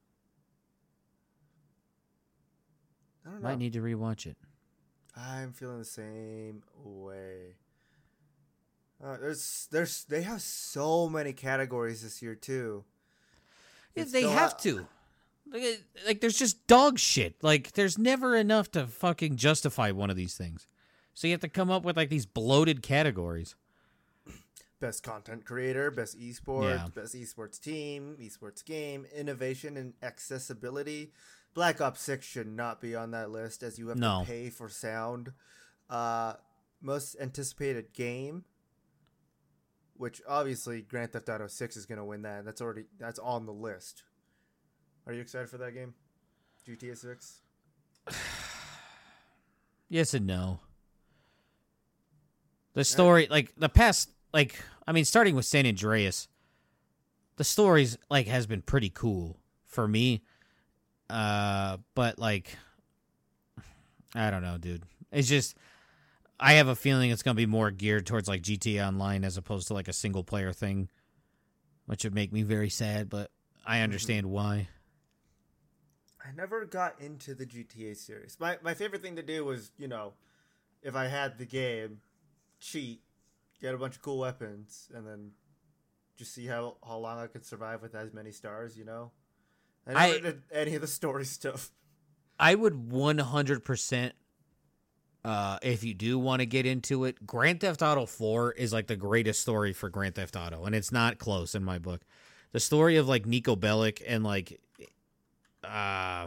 I don't know. Might need to rewatch it. I'm feeling the same way. Uh, there's, there's, they have so many categories this year too. Yeah, It's they still have out- to. Like, it- like, there's just dog shit. Like, there's never enough to fucking justify one of these things. So you have to come up with like these bloated categories. Best content creator, best esports, Yeah. best esports team, esports game, innovation and accessibility. Black Ops six should not be on that list as you have No. to pay for sound. Uh, most anticipated game, which obviously Grand Theft Auto six is going to win that. That's already that's on the list. Are you excited for that game? G T A six? Yes and no. The story, like the past, like I mean, starting with San Andreas, the story's like has been pretty cool for me. Uh, but like, I don't know, dude. It's just I have a feeling it's gonna be more geared towards like G T A Online as opposed to like a single player thing, which would make me very sad. But I understand why. I never got into the G T A series. My my favorite thing to do was, you know, if I had the game, cheat, get a bunch of cool weapons, and then just see how, how long I could survive with as many stars, you know? I never I- did any of the story stuff. I would one hundred percent, uh, if you do want to get into it, Grand Theft Auto four is like the greatest story for Grand Theft Auto, and it's not close in my book. The story of like Nico Bellic and like, uh,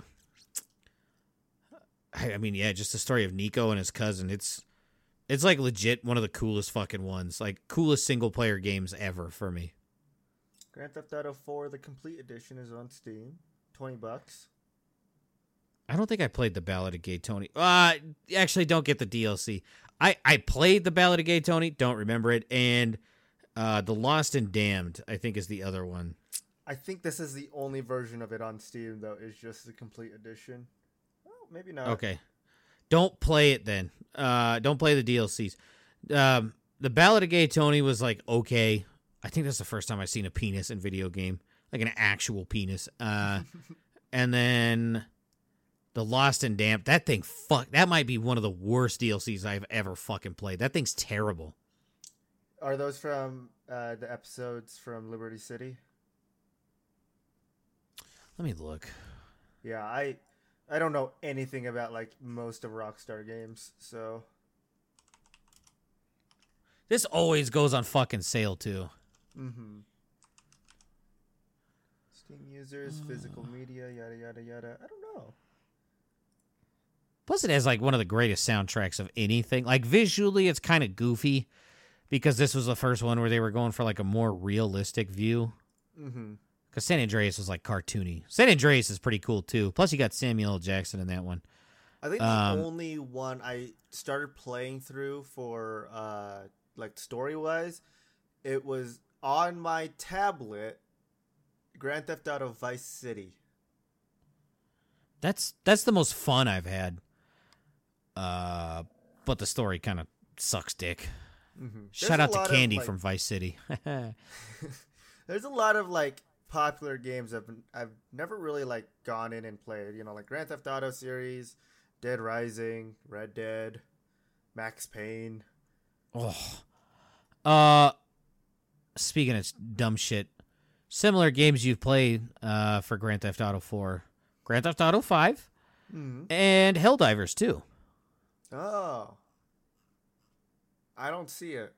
I, I mean, yeah, just the story of Nico and his cousin. It's, it's like legit one of the coolest fucking ones, like coolest single player games ever for me. Grand Theft Auto four, the complete edition, is on Steam. twenty bucks. I don't think I played the Ballad of Gay Tony. Uh, actually, don't get the D L C. I, I played the Ballad of Gay Tony. Don't remember it. And uh, the Lost and Damned, I think, is the other one. I think this is the only version of it on Steam, though. Is just the complete edition. Well, maybe not. Okay. Don't play it then. Uh, don't play the D L Cs. Um, the Ballad of Gay Tony was like, okay. I think that's the first time I've seen a penis in video game. Like an actual penis. Uh, and then the Lost and Damned. That thing, fuck. That might be one of the worst D L Cs I've ever fucking played. That thing's terrible. Are those from uh, the episodes from Liberty City? Let me look. Yeah, I I don't know anything about like most of Rockstar games, so this always goes on fucking sale too. Mm-hmm. Steam users, uh, physical media, yada yada yada. I don't know. Plus, it has like one of the greatest soundtracks of anything. Like visually, it's kind of goofy because this was the first one where they were going for like a more realistic view. Mm-hmm. Because San Andreas was like cartoony. San Andreas is pretty cool too. Plus, you got Samuel L. Jackson in that one. I think the um, only one I started playing through for uh, like story wise, it was on my tablet. Grand Theft Auto Vice City. That's that's the most fun I've had. Uh, but the story kind of sucks dick. Mm-hmm. Shout out to Candy of, like, from Vice City. There's a lot of like popular games I've I've never really like gone in and played. You know, like Grand Theft Auto series, Dead Rising, Red Dead, Max Payne. Oh, uh, speaking of dumb shit, similar games you've played uh, for Grand Theft Auto four, Grand Theft Auto five, mm-hmm. and Helldivers two. Oh, I don't see it.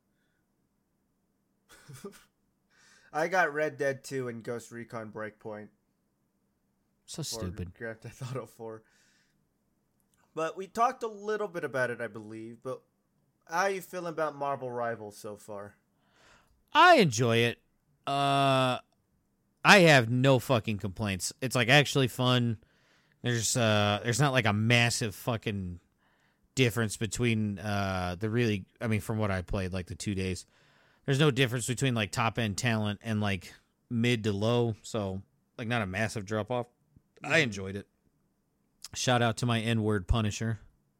I got Red Dead two and Ghost Recon Breakpoint. So stupid. Grand Theft Auto four. But we talked a little bit about it, I believe. But how are you feeling about Marvel Rivals so far? I enjoy it. Uh, I have no fucking complaints. It's like actually fun. There's uh, there's not like a massive fucking difference between uh the really. I mean, from what I played, like the two days, there's no difference between like top end talent and like mid to low. So like not a massive drop off. I enjoyed it. Shout out to my N-word Punisher.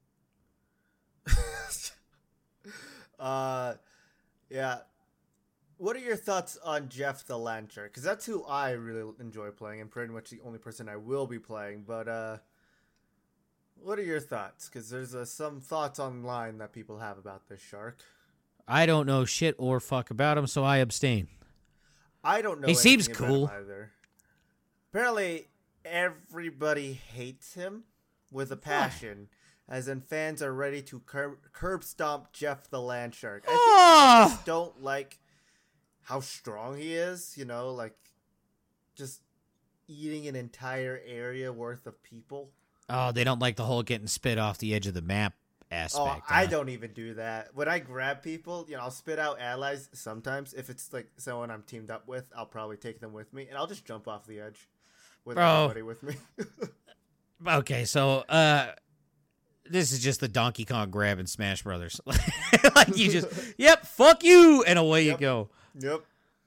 uh, yeah. What are your thoughts on Jeff the Lancer? Because that's who I really enjoy playing, and pretty much the only person I will be playing. But uh, what are your thoughts? Because there's uh, some thoughts online that people have about this shark. I don't know shit or fuck about him, so I abstain. I don't know. He seems about cool. him either. Apparently, everybody hates him with a passion, as in fans are ready to curb, curb stomp Jeff the Land Shark. I think Oh! they just don't like how strong he is, you know, like just eating an entire area worth of people. Oh, they don't like the whole getting spit off the edge of the map aspect. Oh, I don't even do that. When I grab people, you know, I'll spit out allies sometimes. If it's like someone I'm teamed up with, I'll probably take them with me, and I'll just jump off the edge with Bro. everybody with me. Okay, so uh, this is just the Donkey Kong grab in Smash Brothers. Like you just, yep, fuck you, and away Yep. you go. Yep.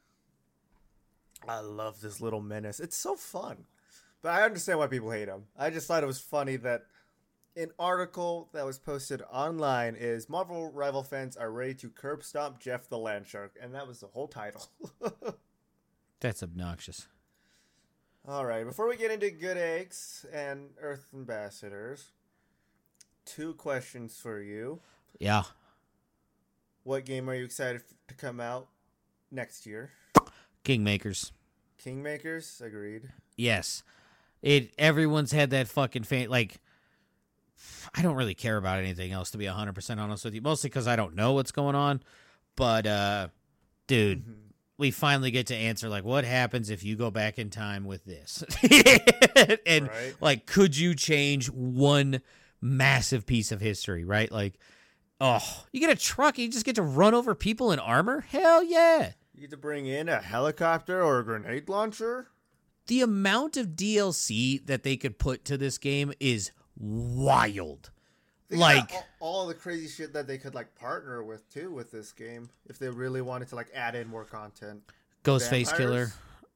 I love this little menace. It's so fun. But I understand why people hate him. I just thought it was funny that an article that was posted online is Marvel Rival fans are ready to curb stomp Jeff the Land Shark. And that was the whole title. That's obnoxious. All right. Before we get into Good Eggs and Earth Ambassadors, two questions for you. Yeah. What game are you excited to come out next year? Kingmakers. Kingmakers? Agreed. Yes. It. Everyone's had that fucking fan. Like, I don't really care about anything else, to be one hundred percent honest with you. Mostly because I don't know what's going on. But, uh, dude, mm-hmm. we finally get to answer, like, what happens if you go back in time with this? And, right. like, could you change one massive piece of history, right? Like, oh, you get a truck and you just get to run over people in armor? Hell yeah. You get to bring in a helicopter or a grenade launcher? the amount of D L C that they could put to this game is wild. They like all, all the crazy shit that they could like partner with too with this game if they really wanted to like add in more content. Ghostface Killer.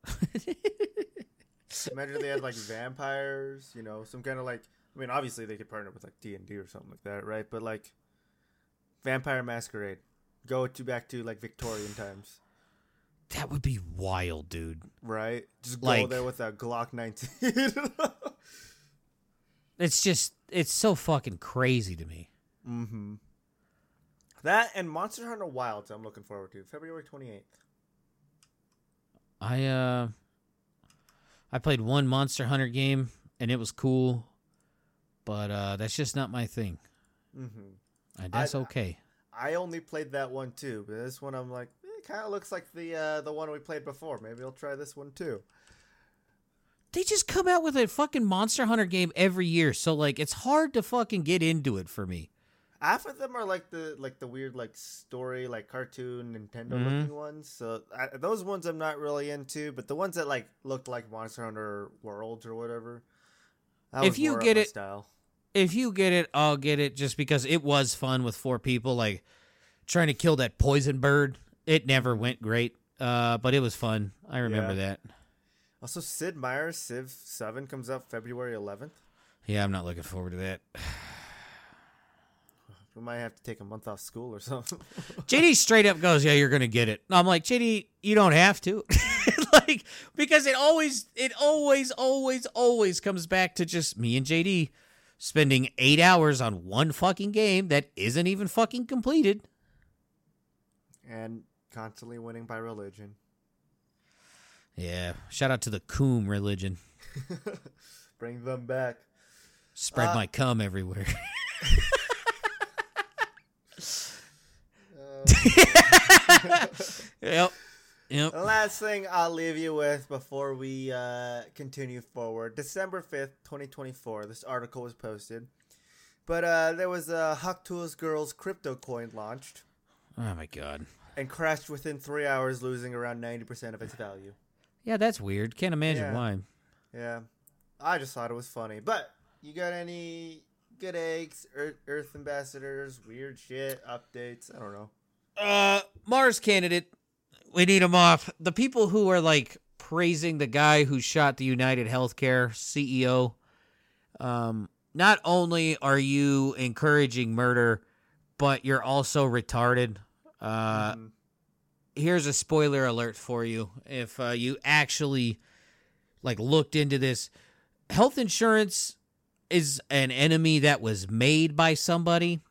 Imagine if they had like vampires, you know, some kind of like. I mean, obviously they could partner with like D and D or something like that, right? But like Vampire Masquerade, go to back to like Victorian times. That would be wild, dude. Right? Just go like, there with a Glock nineteen. It's just, it's so fucking crazy to me. Mm-hmm. That and Monster Hunter Wilds I'm looking forward to. February twenty-eighth. I, uh, I played one Monster Hunter game, and it was cool, but uh, that's just not my thing. Mm-hmm. And that's I, okay. I only played that one, too, but this one I'm like, it kind of looks like the uh, the one we played before. Maybe I'll try this one, too. They just come out with a fucking Monster Hunter game every year, so like it's hard to fucking get into it for me. Half of them are like the like the weird like story like cartoon Nintendo mm-hmm. looking ones. So I, those ones I'm not really into, but the ones that like look like Monster Hunter Worlds or whatever. That if was you more get up my it, style. if you get it, I'll get it just because it was fun with four people. Like trying to kill that poison bird, it never went great, uh, but it was fun. I remember yeah. that. Also, Sid Meier's Civ seven comes out February eleventh. Yeah, I'm not looking forward to that. We might have to take a month off school or something. J D straight up goes, yeah, you're going to get it. I'm like, J D, you don't have to. Like, because it always, it always, always, always comes back to just me and J D spending eight hours on one fucking game that isn't even fucking completed. And constantly winning by religion. Yeah, shout out to the Coom religion. Bring them back. Spread uh, my cum everywhere. uh, yep. Yep. The last thing I'll leave you with before we uh, continue forward. December fifth, twenty twenty-four. This article was posted. But uh, there was a Huck Tools Girls crypto coin launched. Oh, my God. And crashed within three hours, losing around ninety percent of its value. Yeah, that's weird. Can't imagine yeah. why. Yeah. I just thought it was funny. But you got any good eggs, Earth, Earth ambassadors, weird shit, updates? I don't know. Uh, Mars candidate. We need him off. The people who are like praising the guy who shot the United Healthcare C E O. Um, not only are you encouraging murder, but you're also retarded. Uh, mm-hmm. Here's a spoiler alert for you. If uh, you actually like looked into this, health insurance is an enemy that was made by somebody.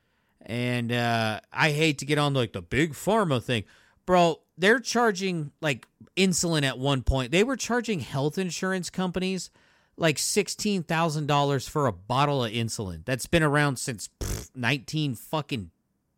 And uh, I hate to get on like the big pharma thing. Bro, they're charging like insulin at one point. They were charging health insurance companies like sixteen thousand dollars for a bottle of insulin. That's been around since pff, nineteen fucking,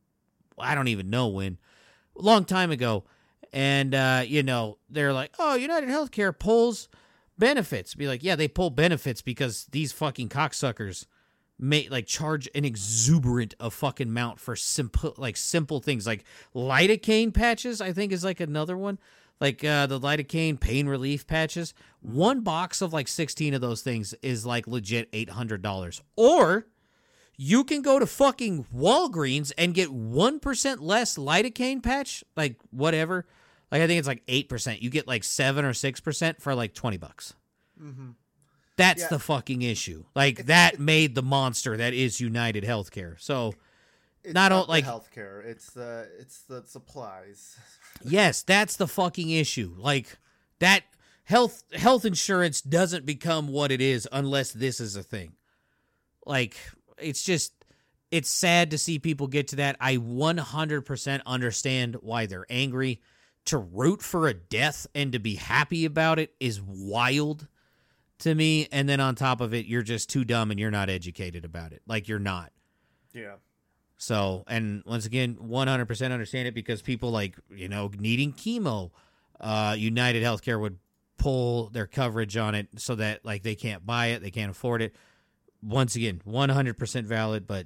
I don't even know when. A long time ago. And, uh, you know, they're like, oh, United Healthcare pulls benefits. Be like, yeah, they pull benefits because these fucking cocksuckers may like charge an exuberant of fucking amount for simple, like simple things like lidocaine patches. I think is like another one, like uh, the lidocaine pain relief patches. One box of like sixteen of those things is like legit eight hundred dollars. Or you can go to fucking Walgreens and get one percent less lidocaine patch, like whatever. Like I think it's like eight percent. You get like seven or six percent for like twenty bucks. Mm-hmm. That's yeah. the fucking issue. Like it's, that it's, made the monster that is United Healthcare. So it's not, not all, like healthcare. It's the it's the supplies. Yes, that's the fucking issue. Like that health health insurance doesn't become what it is unless this is a thing. Like it's just it's sad to see people get to that. I one hundred percent understand why they're angry. To root for a death and to be happy about it is wild to me. And then on top of it, you're just too dumb and you're not educated about it. Like you're not. Yeah. So, and once again, one hundred percent understand it because people like, you know, needing chemo, uh, United Healthcare would pull their coverage on it so that like they can't buy it. They can't afford it. Once again, one hundred percent valid, but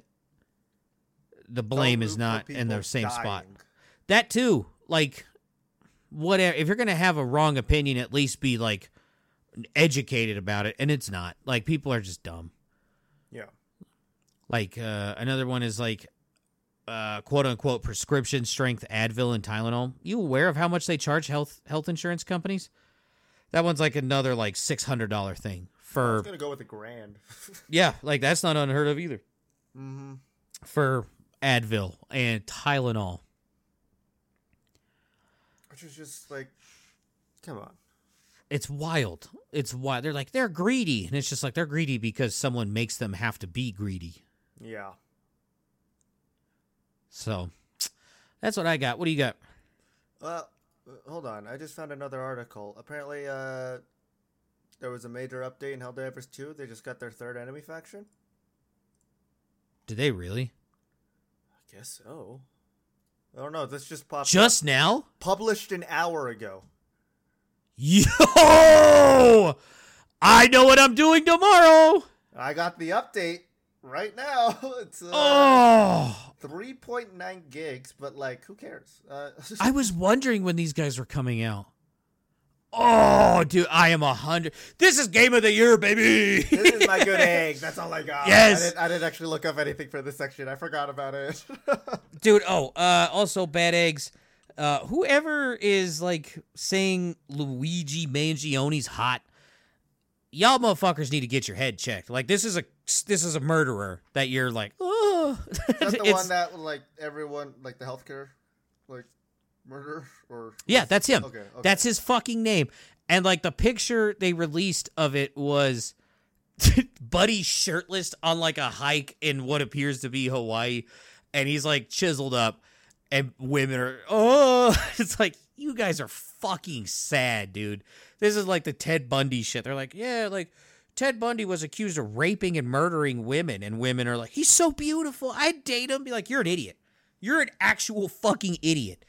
the blame is not in the same dying. spot. That too, like, whatever. If you're going to have a wrong opinion, at least be like educated about it, and it's not. Like, people are just dumb. Yeah. Like, uh, another one is like, uh, quote unquote, prescription strength Advil and Tylenol. You aware of how much they charge health health insurance companies? That one's like another like six hundred dollar thing for. I was gonna go with a grand. Yeah, like that's not unheard of either. Mm-hmm. For Advil and Tylenol, which is just like, come on. It's wild. It's wild. They're like, they're greedy, and it's just like they're greedy because someone makes them have to be greedy. Yeah. So, that's what I got. What do you got? Well, hold on. I just found another article. Apparently, uh, there was a major update in Helldivers two. They just got their third enemy faction. Did they really? I guess so. I don't know. This just popped Just up. now? Published an hour ago. Yo! I know what I'm doing tomorrow! I got the update right now. It's uh, oh! three point nine gigs, but like, who cares? Uh, I was wondering when these guys were coming out. Oh, dude, I am a hundred. This is game of the year, baby. This is my good egg. That's all I got. Yes. I didn't, I didn't actually look up anything for this section. I forgot about it. Dude, oh, uh, also bad eggs. Uh, whoever is like saying Luigi Mangione's hot, y'all motherfuckers need to get your head checked. Like this is a this is a murderer that you're like, oh. Is that the It's- one that like everyone like the healthcare like murder or Yeah, that's him. Okay, okay. That's his fucking name. And like the picture they released of it was Buddy shirtless on like a hike in what appears to be Hawaii, and he's like chiseled up, and women are oh, it's like you guys are fucking sad, dude. This is like the Ted Bundy shit. They're like, yeah, like Ted Bundy was accused of raping and murdering women, and women are like, he's so beautiful, I'd date him. Be like, you're an idiot. You're an actual fucking idiot.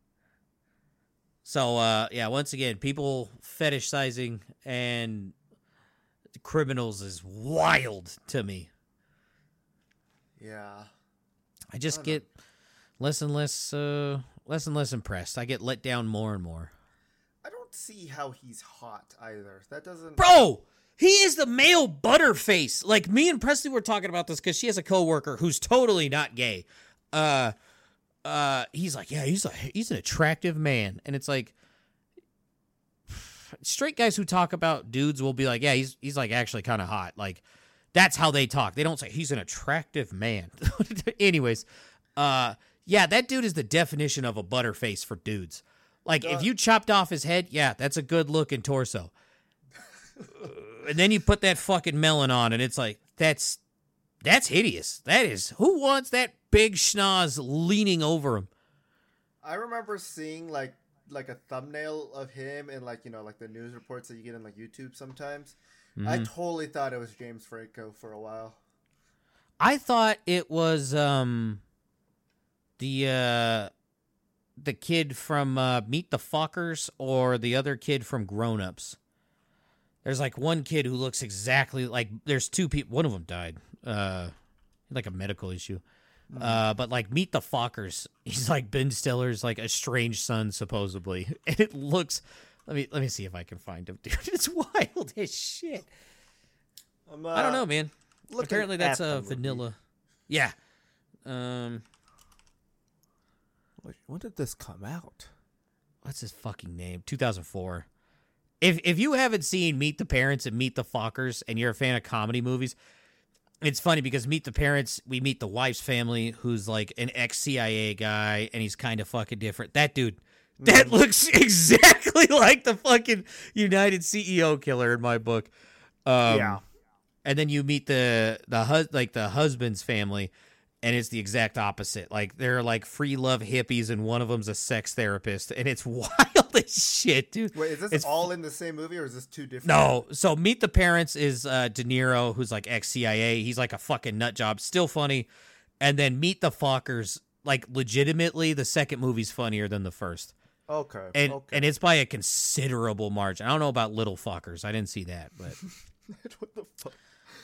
So, uh, yeah, once again, people fetishizing and criminals is wild to me. Yeah. I just I don't get less and less, uh, less and less impressed. I get let down more and more. I don't see how he's hot either. That doesn't. Bro, he is the male butterface. Like, me and Presley were talking about this because she has a coworker who's totally not gay. Uh, uh, he's like, yeah, he's a, he's an attractive man. And it's like, straight guys who talk about dudes will be like, yeah, he's he's like actually kind of hot. Like, that's how they talk. They don't say he's an attractive man. Anyways, uh, yeah, that dude is the definition of a butterface for dudes. Like, if you chopped off his head, yeah, that's a good looking torso. And then you put that fucking melon on, and it's like, that's that's hideous. That is, who wants that big schnoz leaning over him? I remember seeing like like a thumbnail of him in like, you know, like the news reports that you get on like YouTube sometimes. Mm-hmm. I totally thought it was James Franco for a while. I thought it was um the uh the kid from uh, Meet the Fockers or the other kid from Grown Ups. There's like one kid who looks exactly like, there's two people, one of them died, uh like a medical issue. Mm. Uh but like Meet the Fockers, he's like Ben Stiller's like estranged son supposedly. And it looks, let me let me see if I can find him, dude. It's wild as shit. I'm, uh, I don't know, man. looking Apparently that's at a the movie. vanilla. Yeah. Um Wait, when did this come out? What's his fucking name? two thousand four. If if you haven't seen Meet the Parents and Meet the Fockers and you're a fan of comedy movies, it's funny because Meet the Parents, we meet the wife's family who's like an ex-C I A guy and he's kind of fucking different. That dude, that looks exactly like the fucking United C E O killer in my book. Um, Yeah. And then you meet the the hus- like the husband's family, and it's the exact opposite. Like, they're like free love hippies, and one of them's a sex therapist, and it's wild as shit, dude. Wait, is this It's- all in the same movie or is this two different? No, so Meet the Parents is uh, De Niro, who's like ex-C I A. He's like a fucking nut job, still funny. And then Meet the Fockers, like legitimately, the second movie's funnier than the first. Okay. And okay. and it's by a considerable margin. I don't know about Little Fockers. I didn't see that, but what the fuck?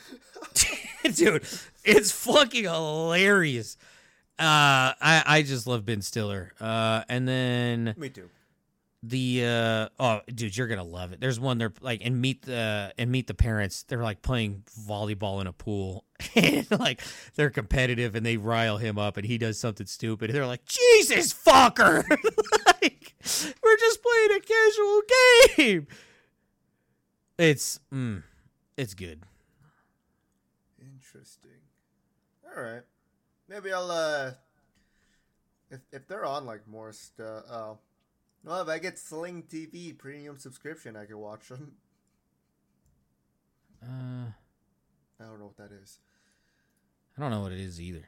dude, it's fucking hilarious. Uh, I I just love Ben Stiller. Uh, and then Me too. The uh oh dude, you're gonna love it. There's one they're like and meet the and meet the parents. They're like playing volleyball in a pool, and like they're competitive, and they rile him up, and he does something stupid. And they're like, "Jesus fucker!" Like, we're just playing a casual game. It's mm, it's good. Interesting. All right, maybe I'll uh, if if they're on like more stuff. Uh, well, if I get Sling T V premium subscription, I can watch them. Uh, I don't know what that is. I don't know what it is either.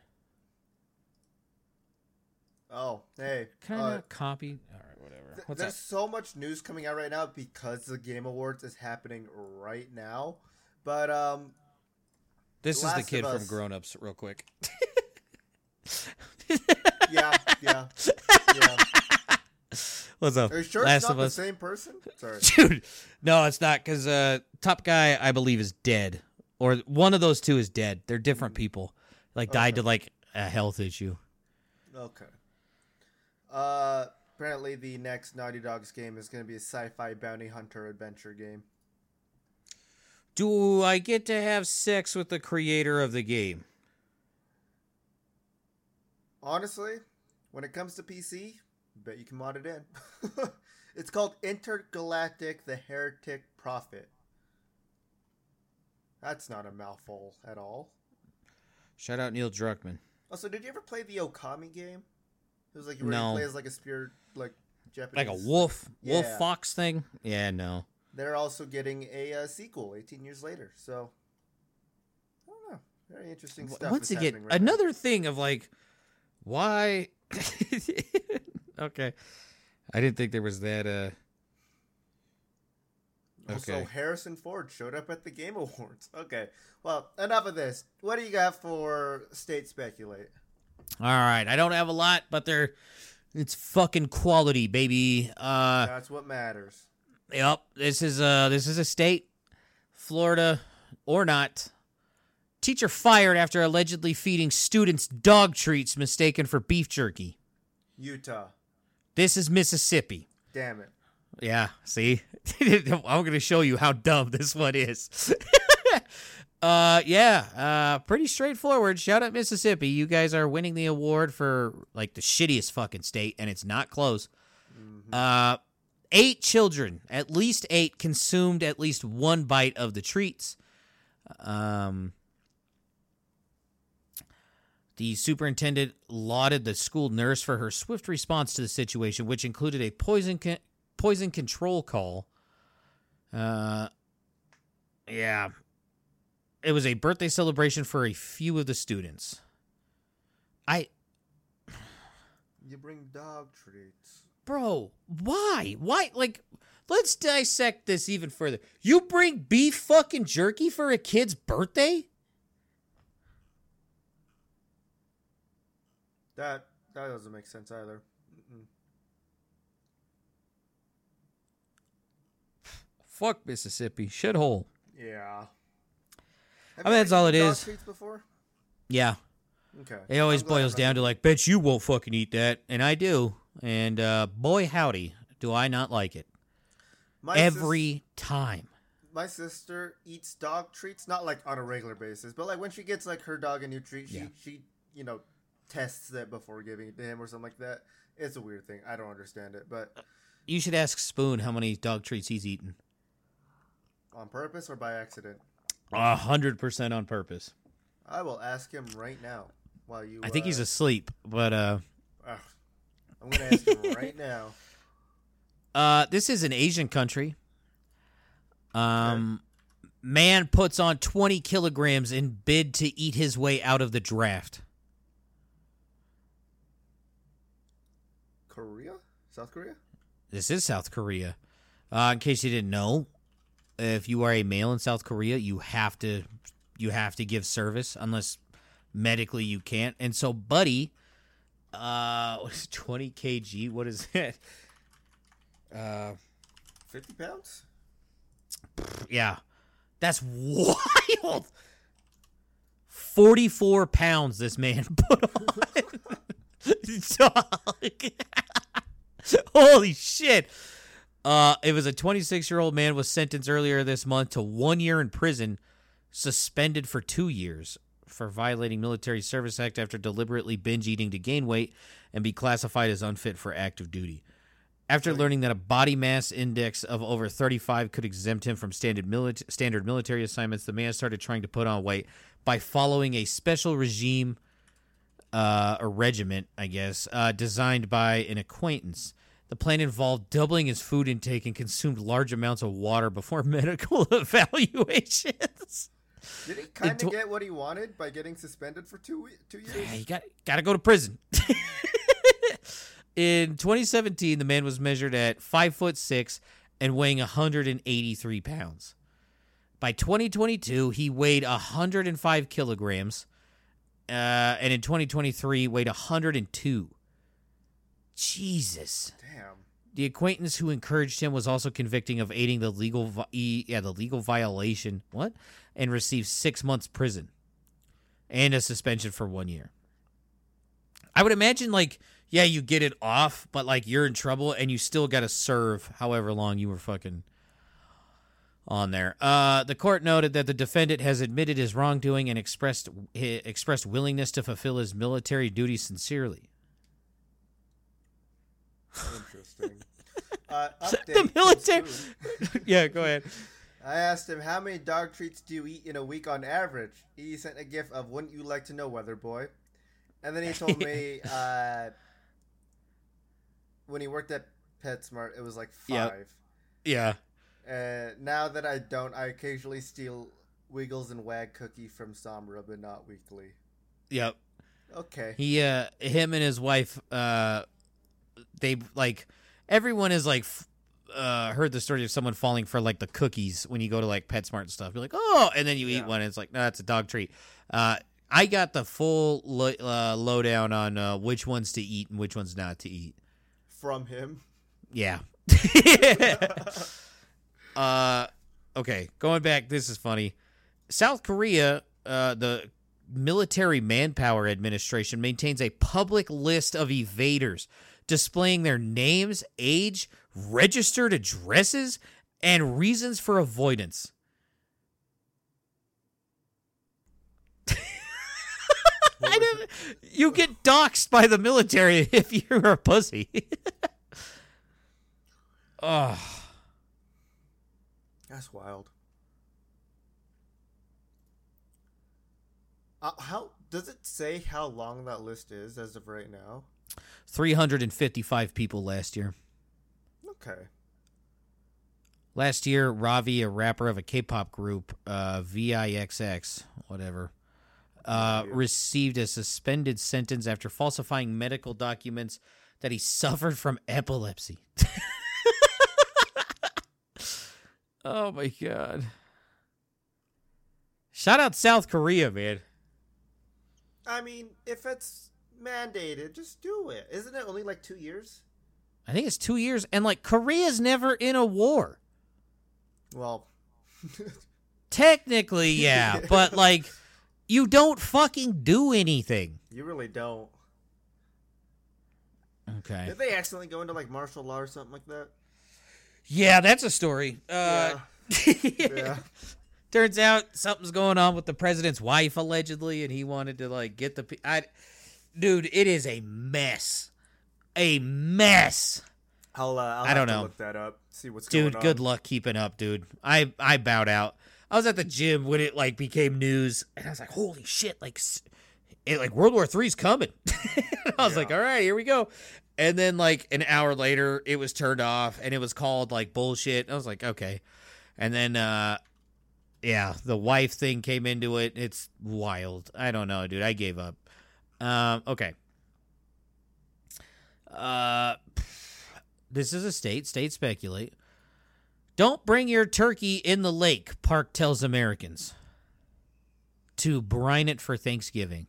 Oh, hey. Can I uh, not copy? All right, whatever. th- What's there's that? so much news coming out right now because the Game Awards is happening right now. But, um... This is the Last kid of from Us. Grown Ups, real quick. yeah, yeah, yeah. What's up? Are you sure Last it's not of the Us. same person? Sorry. Dude, no, it's not, because uh, top guy, I believe, is dead. Or one of those two is dead. They're different people. Like, died Okay. to, like, a health issue. Okay. Uh, apparently the next Naughty Dog's game is going to be a sci-fi bounty hunter adventure game. Do I get to have sex with the creator of the game? Honestly, when it comes to P C, bet you can mod it in. It's called Intergalactic the Heretic Prophet. That's not a mouthful at all. Shout out Neil Druckmann. Also, did you ever play the Okami game? It was like you were No. to play as like a spirit, like Japanese. Like a wolf, wolf Yeah. fox thing? Yeah, no. They're also getting a uh, sequel eighteen years later. So, I don't know. Very interesting stuff. Once is again, happening right now. another thing of like, why? Okay. I didn't think there was that. uh Also, Okay. Harrison Ford showed up at the Game Awards. Okay. Well, enough of this. What do you got for State Speculate? All right. I don't have a lot, but they're. It's fucking quality, baby. Uh. That's what matters. Yep, this is uh this is a state, Florida or not. Teacher fired after allegedly feeding students dog treats mistaken for beef jerky. Utah. This is Mississippi. Damn it. Yeah, see? I'm going to show you how dumb this one is. uh yeah, uh pretty straightforward. Shout out Mississippi. You guys are winning the award for like the shittiest fucking state, and it's not close. Mm-hmm. Uh Eight children, at least eight, consumed at least one bite of the treats. Um, the superintendent lauded the school nurse for her swift response to the situation, which included a poison con- poison control call. Uh, yeah. It was a birthday celebration for a few of the students. I... You bring dog treats. Bro, why? Why? Like, let's dissect this even further. You bring beef fucking jerky for a kid's birthday? That that doesn't make sense either. Mm-mm. Fuck Mississippi. Shithole. Yeah. Have I mean, you that's ever all eaten it dog is. treats before? Yeah. Okay. It always I'm glad boils I'm down not- to, like, bet you won't fucking eat that. And I do. And, uh, boy, howdy, do I not like it. My sis- Every time. my sister eats dog treats, not like on a regular basis, but like when she gets like her dog a new treat, she Yeah. she you know tests it before giving it to him or something like that. It's a weird thing. I don't understand it, but You should ask Spoon how many dog treats he's eaten. on purpose or by accident, A hundred percent on purpose. I will ask him right now. While you, I think uh, he's asleep, but, uh... ugh, I'm gonna ask him right now. Uh, this is an Asian country. Um, man puts on twenty kilograms in bid to eat his way out of the draft. Korea, South Korea. This is South Korea. Uh, in case you didn't know, if you are a male in South Korea, you have to you have to give service unless medically you can't. And so, Buddy, uh, what's twenty kilograms? What is that? Uh, Fifty pounds. yeah, that's wild. Forty-four pounds this man put on. Dog. Holy shit. Uh, it was a twenty-six-year-old man was sentenced earlier this month to one year in prison, suspended for two years for violating Military Service Act after deliberately binge eating to gain weight and be classified as unfit for active duty. After learning that a body mass index of over thirty-five could exempt him from standard, mili- standard military assignments, the man started trying to put on weight by following a special regime, uh, a regiment, I guess, uh, designed by an acquaintance. The plan involved doubling his food intake and consumed large amounts of water before medical evaluations. Did he kind tw- of get what he wanted by getting suspended for two we- two years? Yeah, you got got to go to prison. In twenty seventeen, the man was measured at five foot six and weighing one hundred eighty-three pounds. By twenty twenty-two, he weighed one hundred five kilograms, uh, and in twenty twenty-three, weighed one hundred two. Jesus. Damn. The acquaintance who encouraged him was also convicted of aiding the legal, vi- yeah, the legal violation. What? And received six months prison and a suspension for one year. I would imagine, like, yeah, you get it off, but like you're in trouble and you still got to serve however long you were fucking on there. Uh, the court noted that the defendant has admitted his wrongdoing and expressed he expressed willingness to fulfill his military duties sincerely. Interesting. Uh, update The military. Yeah, go ahead. I asked him, how many dog treats do you eat in a week on average? He sent a gif of, wouldn't you like to know, weather boy? And then he told me uh, when he worked at PetSmart, it was like five. Yep. Yeah. Uh, now that I don't, I occasionally steal Wiggles and Wag cookie from Samra, but not weekly. Yep. Okay. He, uh, him and his wife, uh, they like everyone is like f- uh heard the story of someone falling for like the cookies when you go to like PetSmart and stuff. You're like, oh, and then you Yeah. eat one and it's like, no, that's a dog treat. Uh, I got the full lo- uh, lowdown on uh, which ones to eat and which ones not to eat. From him. Yeah. uh, okay, going back. This is funny. South Korea, uh, the Military Manpower Administration maintains a public list of evaders, displaying their names, age, registered addresses, and reasons for avoidance. I didn't, you get doxxed by the military if you're a pussy. Oh, That's wild. Uh, how does it say how long that list is as of right now? three hundred fifty-five people last year. Okay. Last year, Ravi, a rapper of a K-pop group, uh, V I X X, whatever, uh, Yeah. received a suspended sentence after falsifying medical documents that he suffered from epilepsy. Oh, my God. Shout out South Korea, man. I mean, if it's mandated, just do it. Isn't it only like two years? I think it's two years, and, like, Korea's never in a war. Well, Technically, yeah, but, like, you don't fucking do anything. you really don't. Okay. Did they accidentally go into like martial law or something like that? Yeah, that's a story. Uh, Yeah. Turns out something's going on with the president's wife, allegedly, and he wanted to, like, get the... pe- I, dude, it is a mess. A mess. I'll, uh, I'll I have don't to know. look that up. See what's Dude, going on. good luck keeping up, dude. I, I bowed out. I was at the gym when it, like, became news, and I was like, holy shit, like, s- it, like World War Three's coming. I was Yeah. like, all right, here we go. And then, like, an hour later, it was turned off, and it was called, like, bullshit. I was like, okay. And then, uh, yeah, the wife thing came into it. It's wild. I don't know, dude. I gave up. Um, okay. Uh, this is a state. States speculate. Don't bring your turkey in the lake, Park tells Americans. To brine it for Thanksgiving.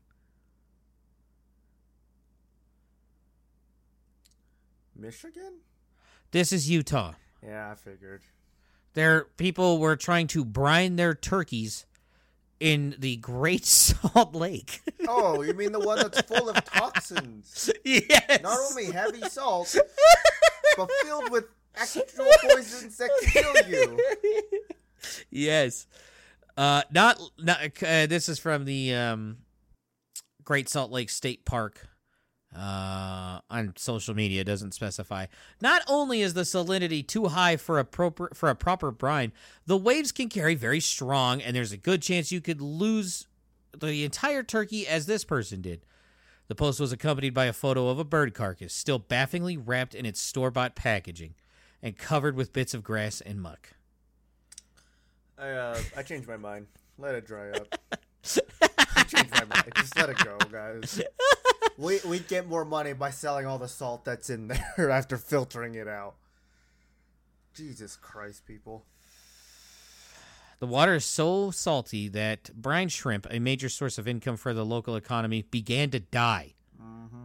Michigan? This is Utah. Yeah, I figured. Their people were trying to brine their turkeys in the Great Salt Lake. Oh, you mean the one that's full of toxins? Yes. Not only heavy salt, but filled with actual poison insect to kill you. Yes. Uh, not, not uh, this is from the um, Great Salt Lake State Park. Uh, on social media, it doesn't specify. Not only is the salinity too high for a proper for a proper brine, the waves can carry very strong, and there's a good chance you could lose the entire turkey, as this person did. The post was accompanied by a photo of a bird carcass, still bafflingly wrapped in its store-bought packaging, and covered with bits of grass and muck. I uh, I changed my mind. Let it dry up. I changed my mind. Just let it go, guys. We we get more money by selling all the salt that's in there after filtering it out. Jesus Christ, people. The water is so salty that brine shrimp, a major source of income for the local economy, began to die. Mm-hmm.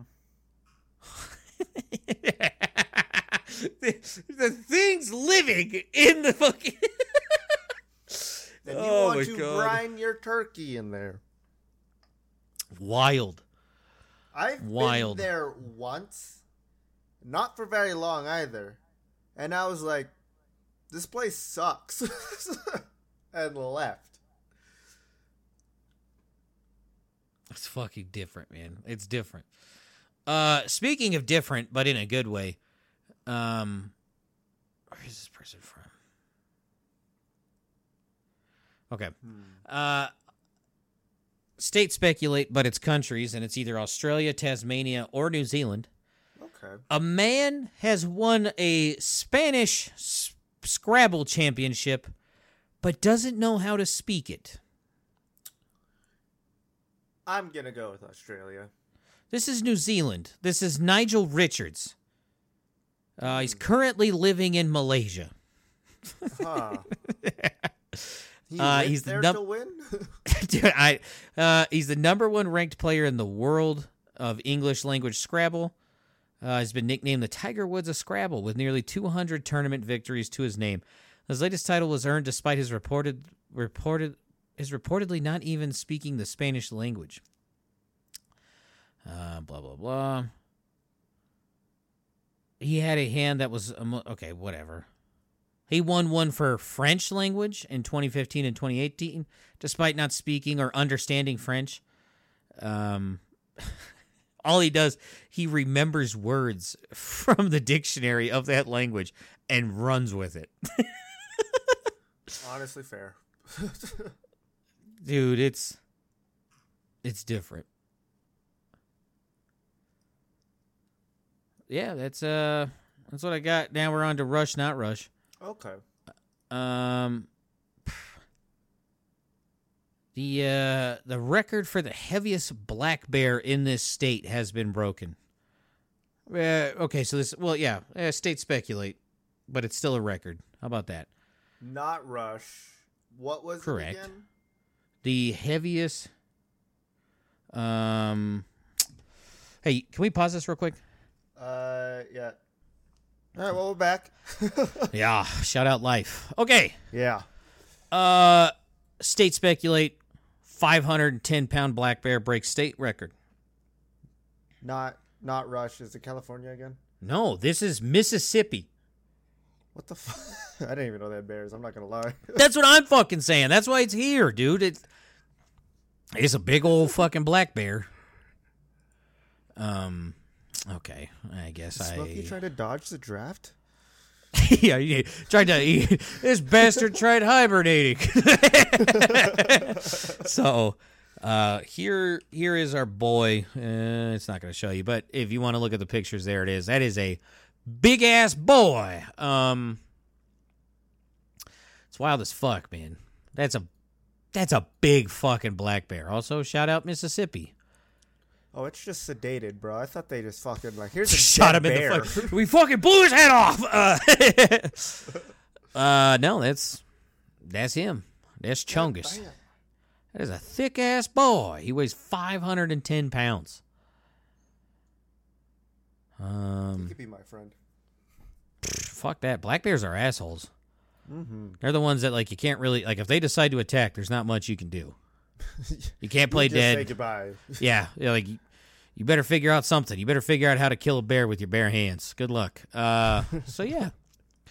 the, the things living in the fucking... Then you Oh want my to God. brine your turkey in there. Wild. I've Wild. been there once. Not for very long either. And I was like, this place sucks. And left. It's fucking different, man. It's different. Uh, speaking of different, but in a good way, um, where is this person from? Okay. Hmm. Uh, states speculate, but it's countries, and it's either Australia, Tasmania, or New Zealand. Okay. A man has won a Spanish s- Scrabble championship, but doesn't know how to speak it. I'm gonna go with Australia. This is New Zealand. This is Nigel Richards. Uh, he's currently living in Malaysia. Huh. He Uh, went he's the there num- to win? Dude, I, uh, he's the number one ranked player in the world of English language Scrabble. Uh, he's been nicknamed the Tiger Woods of Scrabble with nearly two hundred tournament victories to his name. His latest title was earned despite his reported reported his reportedly not even speaking the Spanish language. Uh, blah blah blah. He had a hand that was um, okay. Whatever. He won one for French language in twenty fifteen and twenty eighteen, despite not speaking or understanding French. Um, all he does, he remembers words from the dictionary of that language and runs with it. Honestly, fair. Dude, it's it's different. Yeah, that's uh that's what I got. Now we're on to Rush, Not Rush. Okay. Um, the uh, the record for the heaviest black bear in this state has been broken. Uh, okay, so this, well, yeah, uh, states speculate, but it's still a record. How about that? Not Rush. What was Correct. it again? The heaviest. Um, hey, can we pause this real quick? Uh, yeah. All right, well, we're back. Yeah, shout out life. Okay. Yeah. Uh, state speculate. five hundred ten pound black bear breaks state record. Not not Rush. Is it California again? No, this is Mississippi. What the fuck? I didn't even know they had bears. I'm not going to lie. That's what I'm fucking saying. That's why it's here, dude. It, it's a big old fucking black bear. Um, okay. I guess Is I... Smokey trying to dodge the draft? yeah, he tried to... He, this bastard tried hibernating. So, uh, here, here is our boy. Uh, it's not going to show you, but if you want to look at the pictures, there it is. That is a big-ass boy. Um... It's wild as fuck, man. That's a that's a big fucking black bear. Also, shout out Mississippi. Oh, it's just sedated, bro. I thought they just fucking like here's a Shot dead him bear. in the fuck. We fucking blew his head off. Uh, uh no, that's that's him. That's Chungus. Bam. That is a thick ass boy. He weighs five hundred and ten pounds. He Um, could be my friend. fuck that. Black bears are assholes. Mm-hmm. They're the ones that like you can't really like if they decide to attack. There's not much you can do. You can't play Just say dead. goodbye. Yeah, yeah, like you, you better figure out something. You better figure out how to kill a bear with your bare hands. Good luck. Uh, so yeah,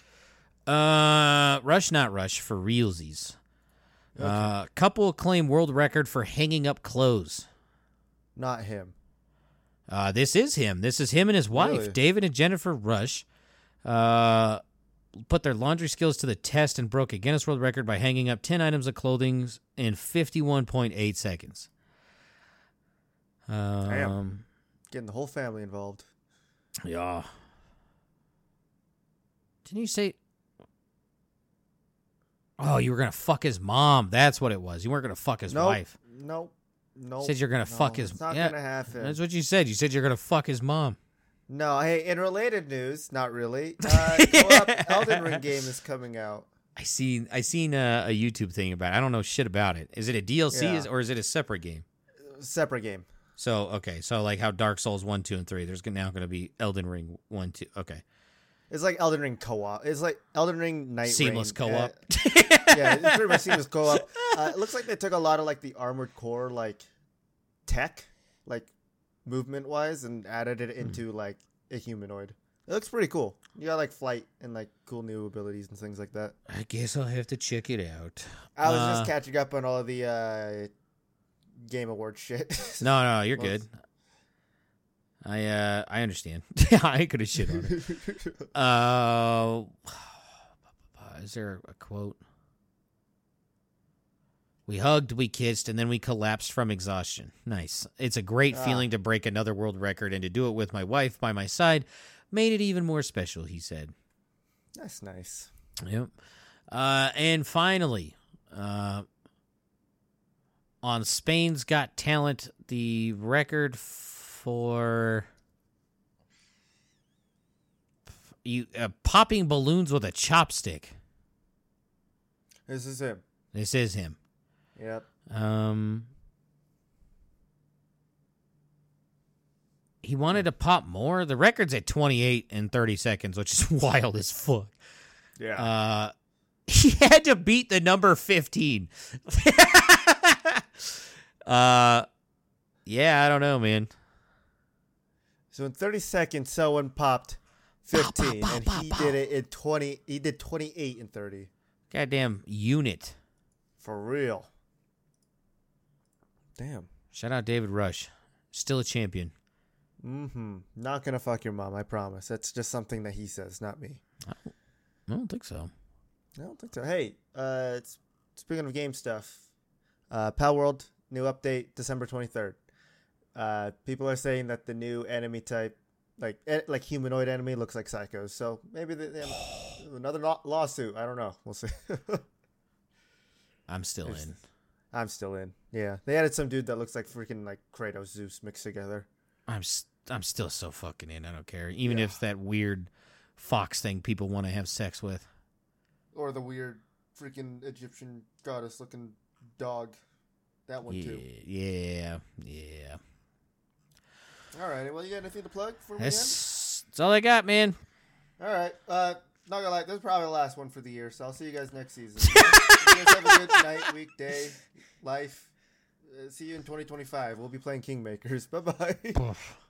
Uh, Rush, not Rush, for realsies. Okay. Uh, couple claim world record for hanging up clothes. Not him. Uh, this is him. This is him and his wife, Really? David and Jennifer Rush. Uh, put their laundry skills to the test and broke a Guinness World Record by hanging up ten items of clothing in fifty-one point eight seconds. Um, Damn. Getting the whole family involved. Yeah. Didn't you say... Oh, you were going to fuck his mom. That's what it was. You weren't going to fuck his Nope. wife. Nope. Nope. Said you're going to no, fuck his... It's not yeah, gonna happen. That's what you said. You said you're going to fuck his mom. No, hey, in related news, not really. Uh, co-op Elden Ring game is coming out. I seen I seen a, a YouTube thing about it. I don't know shit about it. Is it a D L C Yeah. is, or is it a separate game? Separate game. So, okay. So, like how Dark Souls one, two, and three, there's now going to be Elden Ring one, two. Okay. It's like Elden Ring co-op. It's like Elden Ring Night Seamless Rain. co-op. Uh, yeah, it's pretty much seamless co-op. Uh, it looks like they took a lot of like the Armored Core like tech, like movement-wise, and added it into like a humanoid. It looks pretty cool. You got like flight and like cool new abilities and things like that. I guess I'll have to check it out. I was Uh, just catching up on all of the uh, Game Award shit. No, no, you're Well, good. I uh I understand. I could have shit on it. Uh, is there a quote? We hugged, we kissed, and then we collapsed from exhaustion. Nice. It's a great Ah. feeling to break another world record, and to do it with my wife by my side made it even more special, he said. That's nice. Yep. Uh, and finally, uh, on Spain's Got Talent, the record for you uh, popping balloons with a chopstick. This is him. This is him. Yep. Um, he wanted to pop more. The record's at twenty-eight and thirty seconds, which is wild as fuck. Yeah. Uh, he had to beat the number fifteen. uh, yeah, I don't know, man. So in thirty seconds, someone popped fifteen, Pow, pow, and pow, he pow, did it in twenty. He did twenty-eight in thirty. Goddamn unit. For real. Damn. Shout out David Rush. Still a champion. Mm-hmm. Not gonna fuck your mom, I promise. That's just something that he says, not me. I don't think so. I don't think so. Hey, uh, it's, speaking of game stuff, uh, Pal World, new update, December twenty-third. Uh, people are saying that the new enemy type, like eh, like humanoid enemy, looks like psychos. So maybe they, they have another law- lawsuit. I don't know. We'll see. I'm still There's- in. I'm still in. Yeah, they added some dude that looks like freaking like Kratos, Zeus mixed together. I'm s- I'm still so fucking in. I don't care. Even Yeah. if that weird fox thing people want to have sex with. Or the weird freaking Egyptian goddess looking dog. That one Yeah, too. yeah, yeah. All right. Well, you got anything to plug for me? That's, that's all I got, man. All right. Uh, not gonna lie, this is probably the last one for the year, so I'll see you guys next season. You guys have a good night, week, day, life. Uh, see you in twenty twenty-five. We'll be playing Kingmakers. Bye bye.